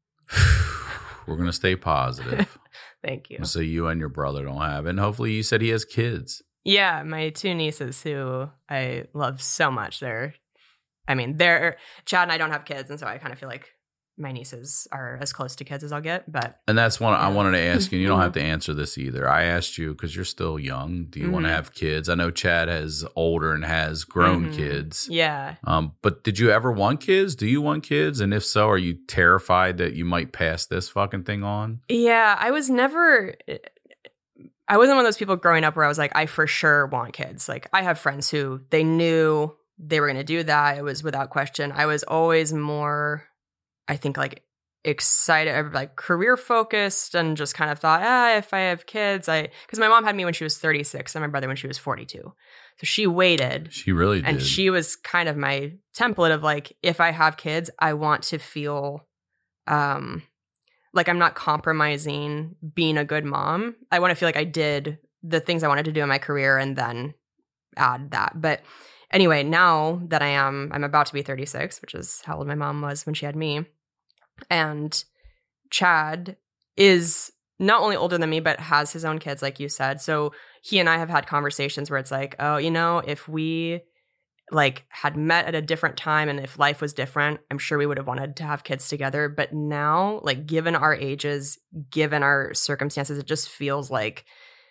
We're going to stay positive. Thank you. So you and your brother don't have it. And hopefully you said he has kids. Yeah. My two nieces who I love so much. They're, I mean, they're, Chad and I don't have kids. And so I kind of feel like my nieces are as close to kids as I'll get. But And that's one yeah. I wanted to ask you. And you don't have to answer this either. I asked you because you're still young. Do you mm-hmm. want to have kids? I know Chad has older and has grown mm-hmm. kids. Yeah. Um, but did you ever want kids? Do you want kids? And if so, are you terrified that you might pass this fucking thing on? Yeah, I was never... I wasn't one of those people growing up where I was like, I for sure want kids. Like, I have friends who they knew they were going to do that. It was without question. I was always more... I think like excited, like career focused, and just kind of thought, ah, if I have kids, I, because my mom had me when she was thirty-six and my brother when she was forty-two. So she waited. She really did. And she was kind of my template of like, if I have kids, I want to feel um, like I'm not compromising being a good mom. I want to feel like I did the things I wanted to do in my career and then add that. But anyway, now that I am, I'm about to be thirty-six, which is how old my mom was when she had me. And Chad is not only older than me, but has his own kids, like you said. So he and I have had conversations where it's like, oh, you know, if we like had met at a different time and if life was different, I'm sure we would have wanted to have kids together. But now, like, given our ages, given our circumstances, it just feels like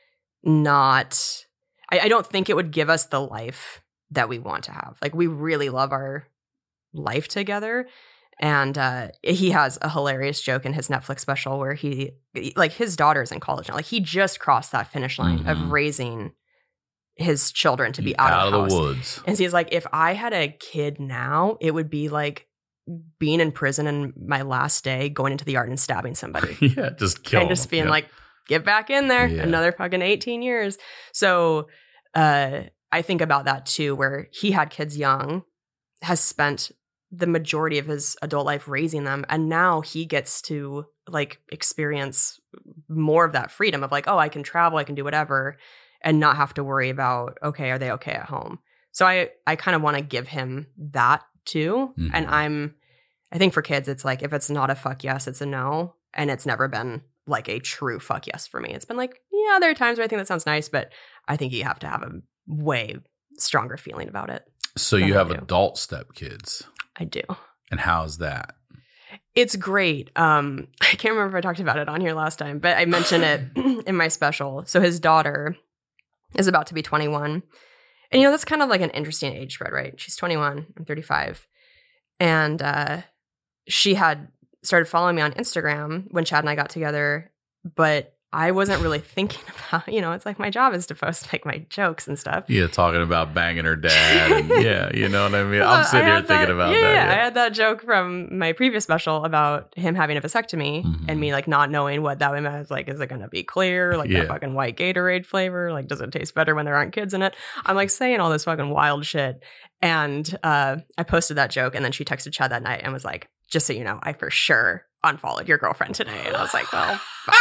not, I, I don't think it would give us the life that we want to have. Like, we really love our life together. And uh, he has a hilarious joke in his Netflix special where he, like, his daughter's in college now. Like, he just crossed that finish line mm-hmm. of raising his children to be out, out of the of house. the woods. And so he's like, if I had a kid now, it would be like being in prison in my last day, going into the yard and stabbing somebody. yeah, just kill And just being yeah. like, get back in there. Yeah. Another fucking eighteen years. So uh, I think about that too, where he had kids young, has spent the majority of his adult life raising them. And now he gets to like experience more of that freedom of like, oh, I can travel, I can do whatever, and not have to worry about, okay, are they okay at home? So I, I kind of want to give him that too. Mm-hmm. And I'm, I think for kids, it's like, if it's not a fuck yes, it's a no. And it's never been like a true fuck yes for me. It's been like, yeah, there are times where I think that sounds nice, but I think you have to have a way stronger feeling about it. So you have adult stepkids. I do. And how's that? It's great. Um, I can't remember if I talked about it on here last time, but I mentioned it in my special. So his daughter is about to be twenty-one. And, you know, that's kind of like an interesting age spread, right? She's twenty-one, I'm thirty-five. And uh, she had started following me on Instagram when Chad and I got together, but I wasn't really thinking about, you know, it's like my job is to post like my jokes and stuff. Yeah, talking about banging her dad. And, yeah, you know what I mean? Well, I'm sitting here thinking that, about yeah, that. Yeah, yeah, I had that joke from my previous special about him having a vasectomy mm-hmm. and me like not knowing what that meant. I was like, is it going to be clear? Like yeah. that fucking white Gatorade flavor? Like, does it taste better when there aren't kids in it? I'm like saying all this fucking wild shit. And uh, I posted that joke and then she texted Chad that night and was like, just so you know, I for sure unfollowed your girlfriend today. And I was like, well, fuck.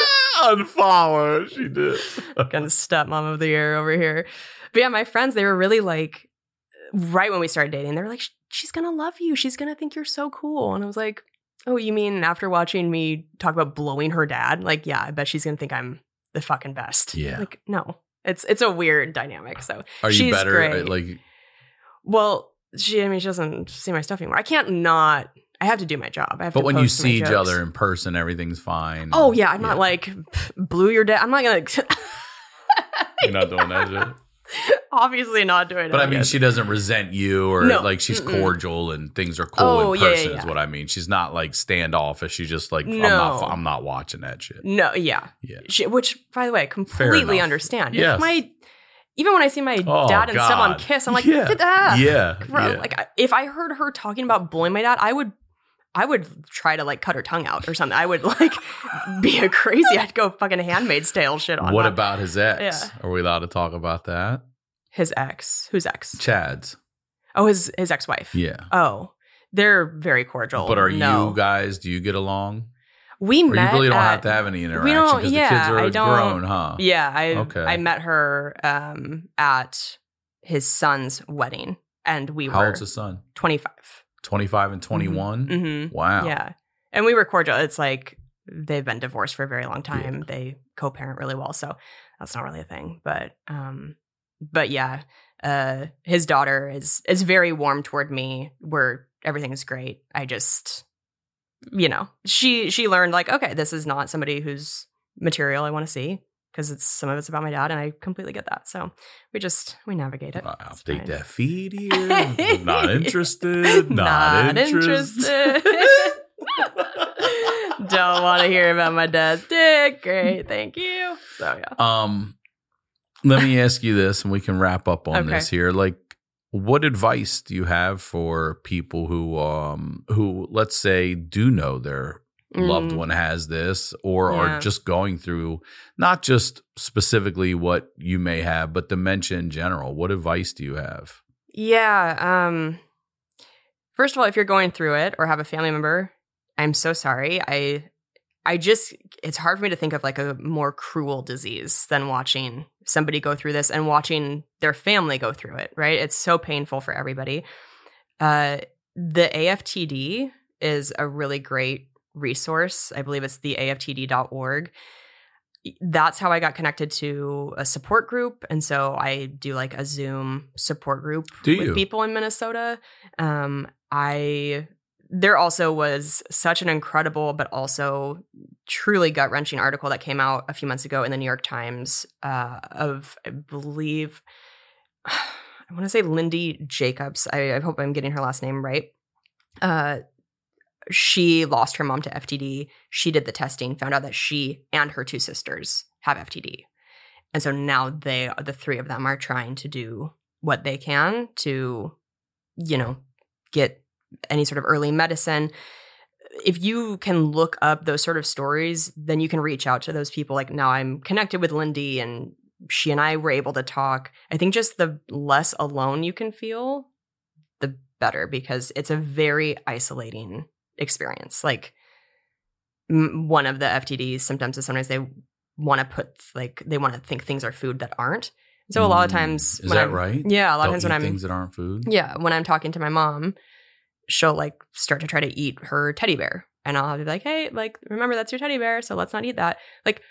Unfollow her. She did. Fucking stepmom of the year over here. But yeah, my friends, they were really like, right when we started dating, they were like, she's going to love you. She's going to think you're so cool. And I was like, oh, you mean after watching me talk about blowing her dad? Like, yeah, I bet she's going to think I'm the fucking best. Yeah. Like, no, it's it's a weird dynamic. So are you she's better? Great. At, like, well, she, I mean, she doesn't see my stuff anymore. I can't not. I have to do my job. I have but to when post you see each jokes. other in person, everything's fine. Oh, yeah. I'm yeah. not like, blew your dad. I'm not going to. You're not doing that shit? Obviously not doing it. But I mean, she doesn't resent you or no. like she's Mm-mm. cordial and things are cool oh, in yeah, person yeah, yeah. is what I mean. She's not like standoffish. She's just like, no. I'm, not, I'm not watching that shit. No, yeah. Yeah. She, which, by the way, I completely understand. Yes. If my... even when I see my Oh, dad and God. stepmom kiss, I'm like, Yeah. get that. Yeah, Bro, yeah. Like, I- if I heard her talking about bullying my dad, I would, I would try to like cut her tongue out or something. I would like be a crazy. I'd go fucking Handmaid's Tale shit on. What her. about his ex? Yeah. Are we allowed to talk about that? His ex? Who's ex? Chad's. Oh, his his ex wife. Yeah. Oh, they're very cordial. But are no. you guys, do you get along? We Or met. you really don't at, have to have any interaction we don't- because yeah, the kids are I don't- grown, huh? Yeah, I Okay. I met her um, at his son's wedding, and we How were old's his son? twenty-five. twenty-five and twenty-one? Mm-hmm. Wow. Yeah, and we were cordial. It's like they've been divorced for a very long time. Yeah. They co-parent really well, so that's not really a thing. But um, but yeah, uh, his daughter is is very warm toward me. Where everything is great. I just, you know, she she learned like, okay, this is not somebody whose material I want to see. Because it's some of it's about my dad, and I completely get that. So we just we navigate it. I'll It's update fine. that feed here. Not interested. Not, Not interested. interested. Don't want to hear about my dad's dick. Great, thank you. So yeah. Um, let me ask you this, and we can wrap up on Okay. this here. Like, what advice do you have for people who, um, who let's say do know their loved Mm. one has this, or Yeah. are just going through not just specifically what you may have, but dementia in general? What advice do you have? Yeah. Um. First of all, if you're going through it or have a family member, I'm so sorry. I, I just it's hard for me to think of like a more cruel disease than watching somebody go through this and watching their family go through it. Right? It's so painful for everybody. Uh, the A F T D is a really great resource. I believe it's the A F T D dot org. That's how I got connected to a support group. And so I do like a Zoom support group Do with you? people in Minnesota. Um, I there also was such an incredible but also truly gut-wrenching article that came out a few months ago in the New York Times uh, of, I believe, I want to say Lindy Jacobs. I, I hope I'm getting her last name right. Uh, she lost her mom to F T D. She did the testing, found out that she and her two sisters have F T D. And so now they, the three of them are trying to do what they can to, you know, get any sort of early medicine. If you can look up those sort of stories, then you can reach out to those people. Like now I'm connected with Lindy and she and I were able to talk. I think just the less alone you can feel, the better, because it's a very isolating experience. Like m- one of the F T D symptoms is sometimes they want to put like they want to think things are food that aren't. So a lot of times, Mm, is when that I'm, right? Yeah, a lot Don't of times when eat I'm things that aren't food. yeah, when I'm talking to my mom, she'll like start to try to eat her teddy bear, and I'll be like, "Hey, like remember that's your teddy bear, so let's not eat that." Like,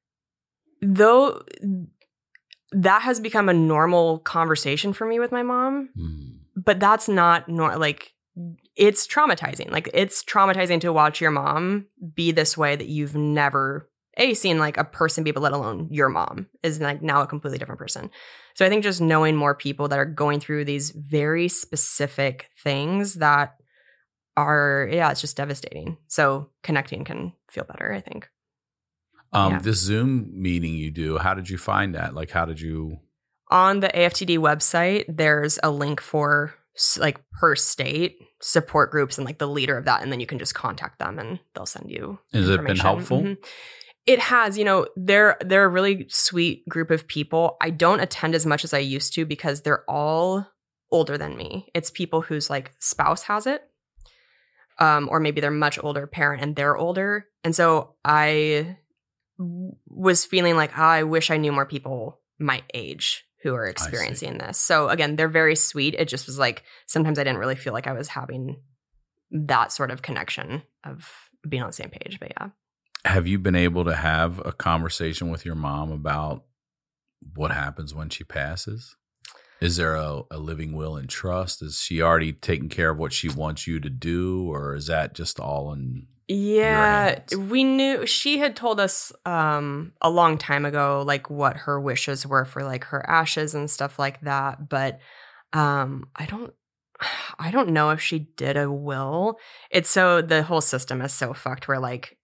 though that has become a normal conversation for me with my mom, Mm. but that's not nor like it's traumatizing. Like it's traumatizing to watch your mom be this way that you've never a seen like a person be, but let alone your mom is like now a completely different person. So I think just knowing more people that are going through these very specific things that are yeah, it's just devastating. So connecting can feel better, I think. Um, Yeah. This Zoom meeting you do, how did you find that? Like, how did you? On the A F T D website, there's a link for s- like per state support groups and like the leader of that, and then you can just contact them and they'll send you. Has it been information. helpful? Mhm. It has. You know, they're they're a really sweet group of people. I don't attend as much as I used to because they're all older than me. It's people whose like spouse has it, um, or maybe they're much older parent and they're older, and so I w- was feeling like oh, I wish I knew more people my age who are experiencing this. So again, they're very sweet. It just was like sometimes I didn't really feel like I was having that sort of connection of being on the same page. But yeah. Have you been able to have a conversation with your mom about what happens when she passes? Is there a, a living will and trust? Is she already taking care of what she wants you to do, or is that just all in Yeah, hands? we knew she had told us um, a long time ago, like what her wishes were for like her ashes and stuff like that. But um, I don't, I don't know if she did a will. It's so the whole system is so fucked. Where like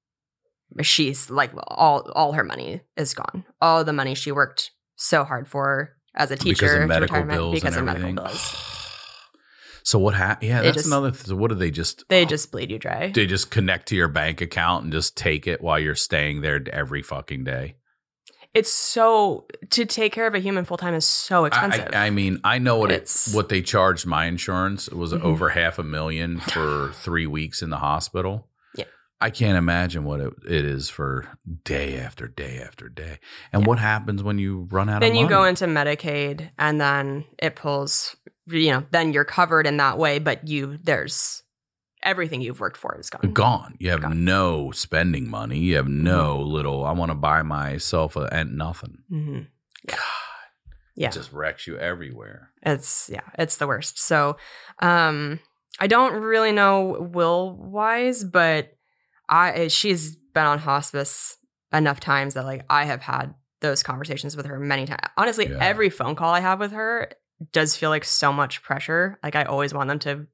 she's like all all her money is gone. All the money she worked so hard for as a teacher because of to medical retirement bills because and of everything. medical bills. So what happened? Yeah, They that's just- another. Th- what do they just? They just bleed you dry. They just connect to your bank account and just take it while you're staying there every fucking day. It's so to take care of a human full time is so expensive. I, I mean, I know what It's- it what they charged my insurance. It was Mhm. over half a million for three weeks in the hospital. Yeah. I can't imagine what it, it is for day after day after day. And Yeah. what happens when you run out then of you money? go into Medicaid, and then it pulls. You know, then you're covered in that way, but you there's everything you've worked for is gone. Gone. You have Gone. no spending money. You have no little. I want to buy myself a and nothing. Mm-hmm. Yeah. God, Yeah. it just wrecks you everywhere. It's yeah, it's the worst. So, um, I don't really know Will wise, but I she's been on hospice enough times that like I have had those conversations with her many times. Honestly, Yeah. every phone call I have with her does feel like so much pressure. Like I always want them to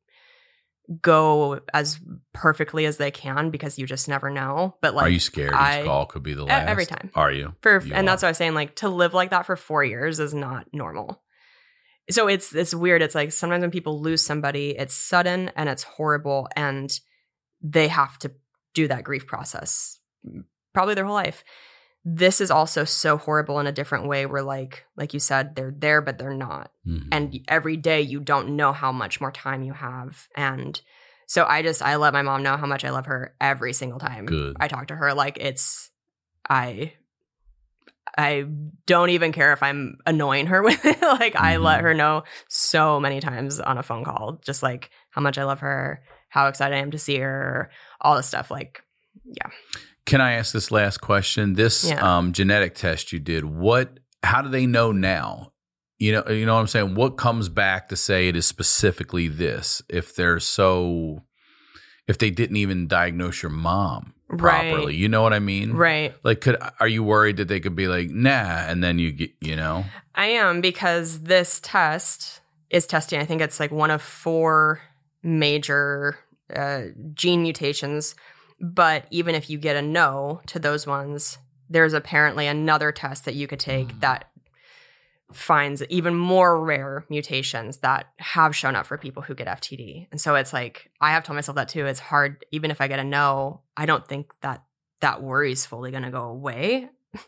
go as perfectly as they can because you just never know. But like, Are you scared I- each call could be the e- last? every time. Are you? for You and are. that's what I was saying. Like to live like that for four years is not normal. So it's it's weird. It's like sometimes when people lose somebody, it's sudden and it's horrible, and they have to do that grief process probably their whole life. This is also so horrible in a different way where like like you said, they're there but they're not. Mhm. And every day you don't know how much more time you have. And so I just I let my mom know how much I love her every single time Good. I talk to her. Like it's I I don't even care if I'm annoying her with it. Like I let Mhm. her know so many times on a phone call, just like how much I love her, how excited I am to see her, all this stuff. Like, yeah. Can I ask this last question? This Yeah. um, genetic test you did, what? How do they know now? You know, you know what I'm saying. What comes back to say it is specifically this? If they're so, if they didn't even diagnose your mom properly, Right. you know what I mean? Right. Like, could are you worried that they could be like, nah, and then you get, you know? I am, because this test is testing, I think it's like one of four major uh, gene mutations. But even if you get a no to those ones, there's apparently another test that you could take that finds even more rare mutations that have shown up for people who get F T D. And so it's like, I have told myself that too. It's hard, even if I get a no, I don't think that that worry is fully going to go away.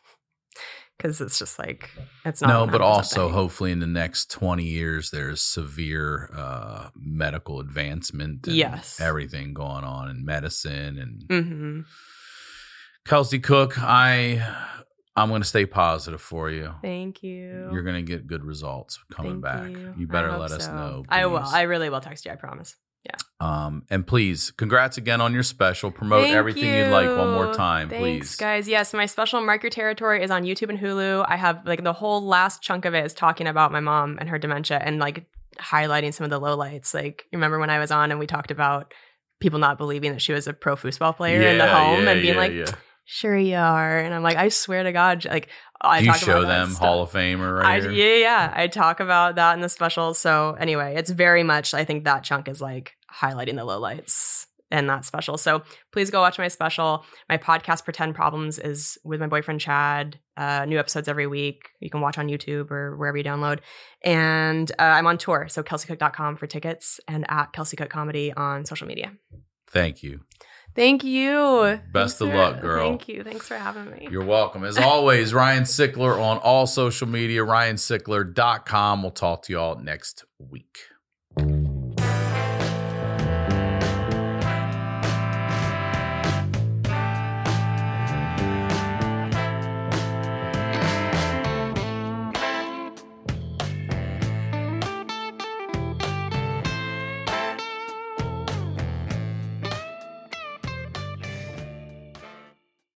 Because it's just like, it's not. No, one but hundred also percent thing. hopefully in the next twenty years, there's severe uh, medical advancement and Yes. everything going on in medicine. And Mm-hmm. Kelsey Cook, I, I'm going to stay positive for you. Thank you. You're going to get good results coming Thank back. You, You I better hope let us so. know. I will. please. I really will text you. I promise. Um, and please, congrats again on your special. Promote Thank everything you. would like one more you. time, Thanks, please. guys. Yes, my special Mark Your Territory is on YouTube and Hulu. I have like the whole last chunk of it is talking about my mom and her dementia and like highlighting some of the lowlights. Like, you remember when I was on and we talked about people not believing that she was a pro football player in the Yeah, home yeah, and being yeah, like, yeah. sure you are. And I'm like, I swear to God, like I Do you talk show about that them stuff. Hall of Famer right I, here? yeah, yeah. I talk about that in the special. So anyway, it's very much, I think that chunk is like highlighting the lowlights in that special. So please go watch my special. My podcast, Pretend Problems, is with my boyfriend, Chad. Uh, new episodes every week. You can watch on YouTube or wherever you download. And uh, I'm on tour. So kelsey cook dot com for tickets and at Kelsey Cook Comedy on social media. Thank you. Thank you. Best Thanks of for- luck, girl. Thank you. Thanks for having me. You're welcome. As always, Ryan Sickler on all social media, ryan sickler dot com. We'll talk to you all next week.